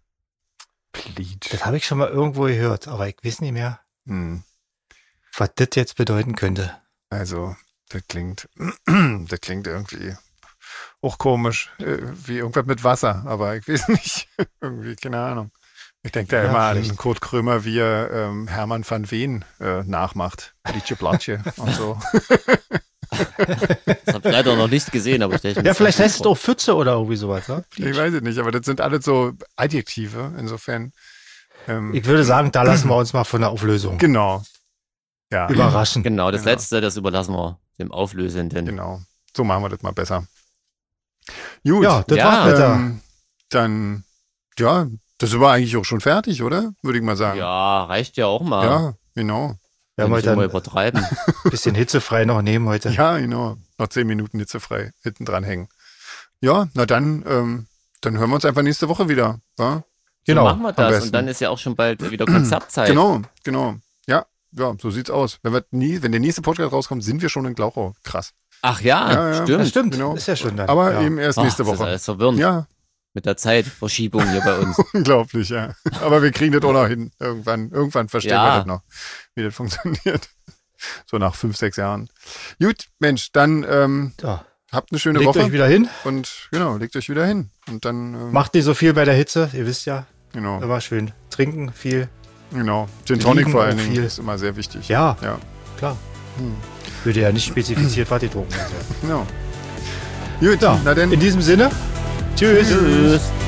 Das habe ich schon mal irgendwo gehört, aber ich weiß nicht mehr, Hm. was das jetzt bedeuten könnte. Also, das klingt irgendwie auch komisch, wie irgendwas mit Wasser, aber ich weiß nicht, irgendwie, keine Ahnung. Ich denke da Ja, immer an vielleicht. Kurt Krömer, wie er Hermann van Veen nachmacht. Liedje Platsche und so. Das habe ich leider noch nicht gesehen, aber stell ich mir Ja, das vielleicht mal heißt es vor. auch Pfütze oder irgendwie sowas. Ne? Ich weiß es nicht, aber das sind alles so Adjektive, insofern. Ich würde sagen, da lassen wir uns mal von der Auflösung Genau. Ja, überraschen. Genau, das Genau. Letzte, das überlassen wir dem Auflösenden. genau. So machen wir das mal besser. Gut. Ja, das Ja, war's mit der. Dann, ja, das war eigentlich auch schon fertig, oder? Würde ich mal sagen. Ja, reicht ja auch mal. Ja, genau. Wir haben Nicht heute immer ein übertreiben. bisschen hitzefrei noch nehmen heute. Ja, genau. Noch 10 Minuten hitzefrei hinten dran hängen. Ja, na dann hören wir uns einfach nächste Woche wieder. Ja? Genau. So machen wir am das. besten. Und dann ist ja auch schon bald wieder Konzertzeit. Genau. Ja, so sieht's aus. Wenn der nächste Podcast rauskommt, sind wir schon in Glauchau. Krass. Ach ja, Ja, ja. stimmt. Das stimmt, Genau. ist ja schon dann. Aber ja. eben erst Ach, nächste das ist Woche. alles verwirrend Ja, mit der Zeitverschiebung hier bei uns. unglaublich, ja. Aber wir kriegen das auch noch hin. Irgendwann verstehen Ja. wir das noch, wie das funktioniert. So nach 5, 6 Jahren. Gut, Mensch, dann Ja. habt eine schöne Legt Woche euch wieder hin, und genau, legt euch wieder hin. Und dann, macht nicht so viel bei der Hitze, ihr wisst ja, genau, immer schön trinken, viel. genau. Gin Tonic liegen vor auch allen Dingen viel. ist immer sehr wichtig. Ja, Ja, klar. Würde ja nicht spezifiziert, was die drucken. Also. genau. Gut, Ja, na denn. in diesem Sinne, tschüss. Tschüss.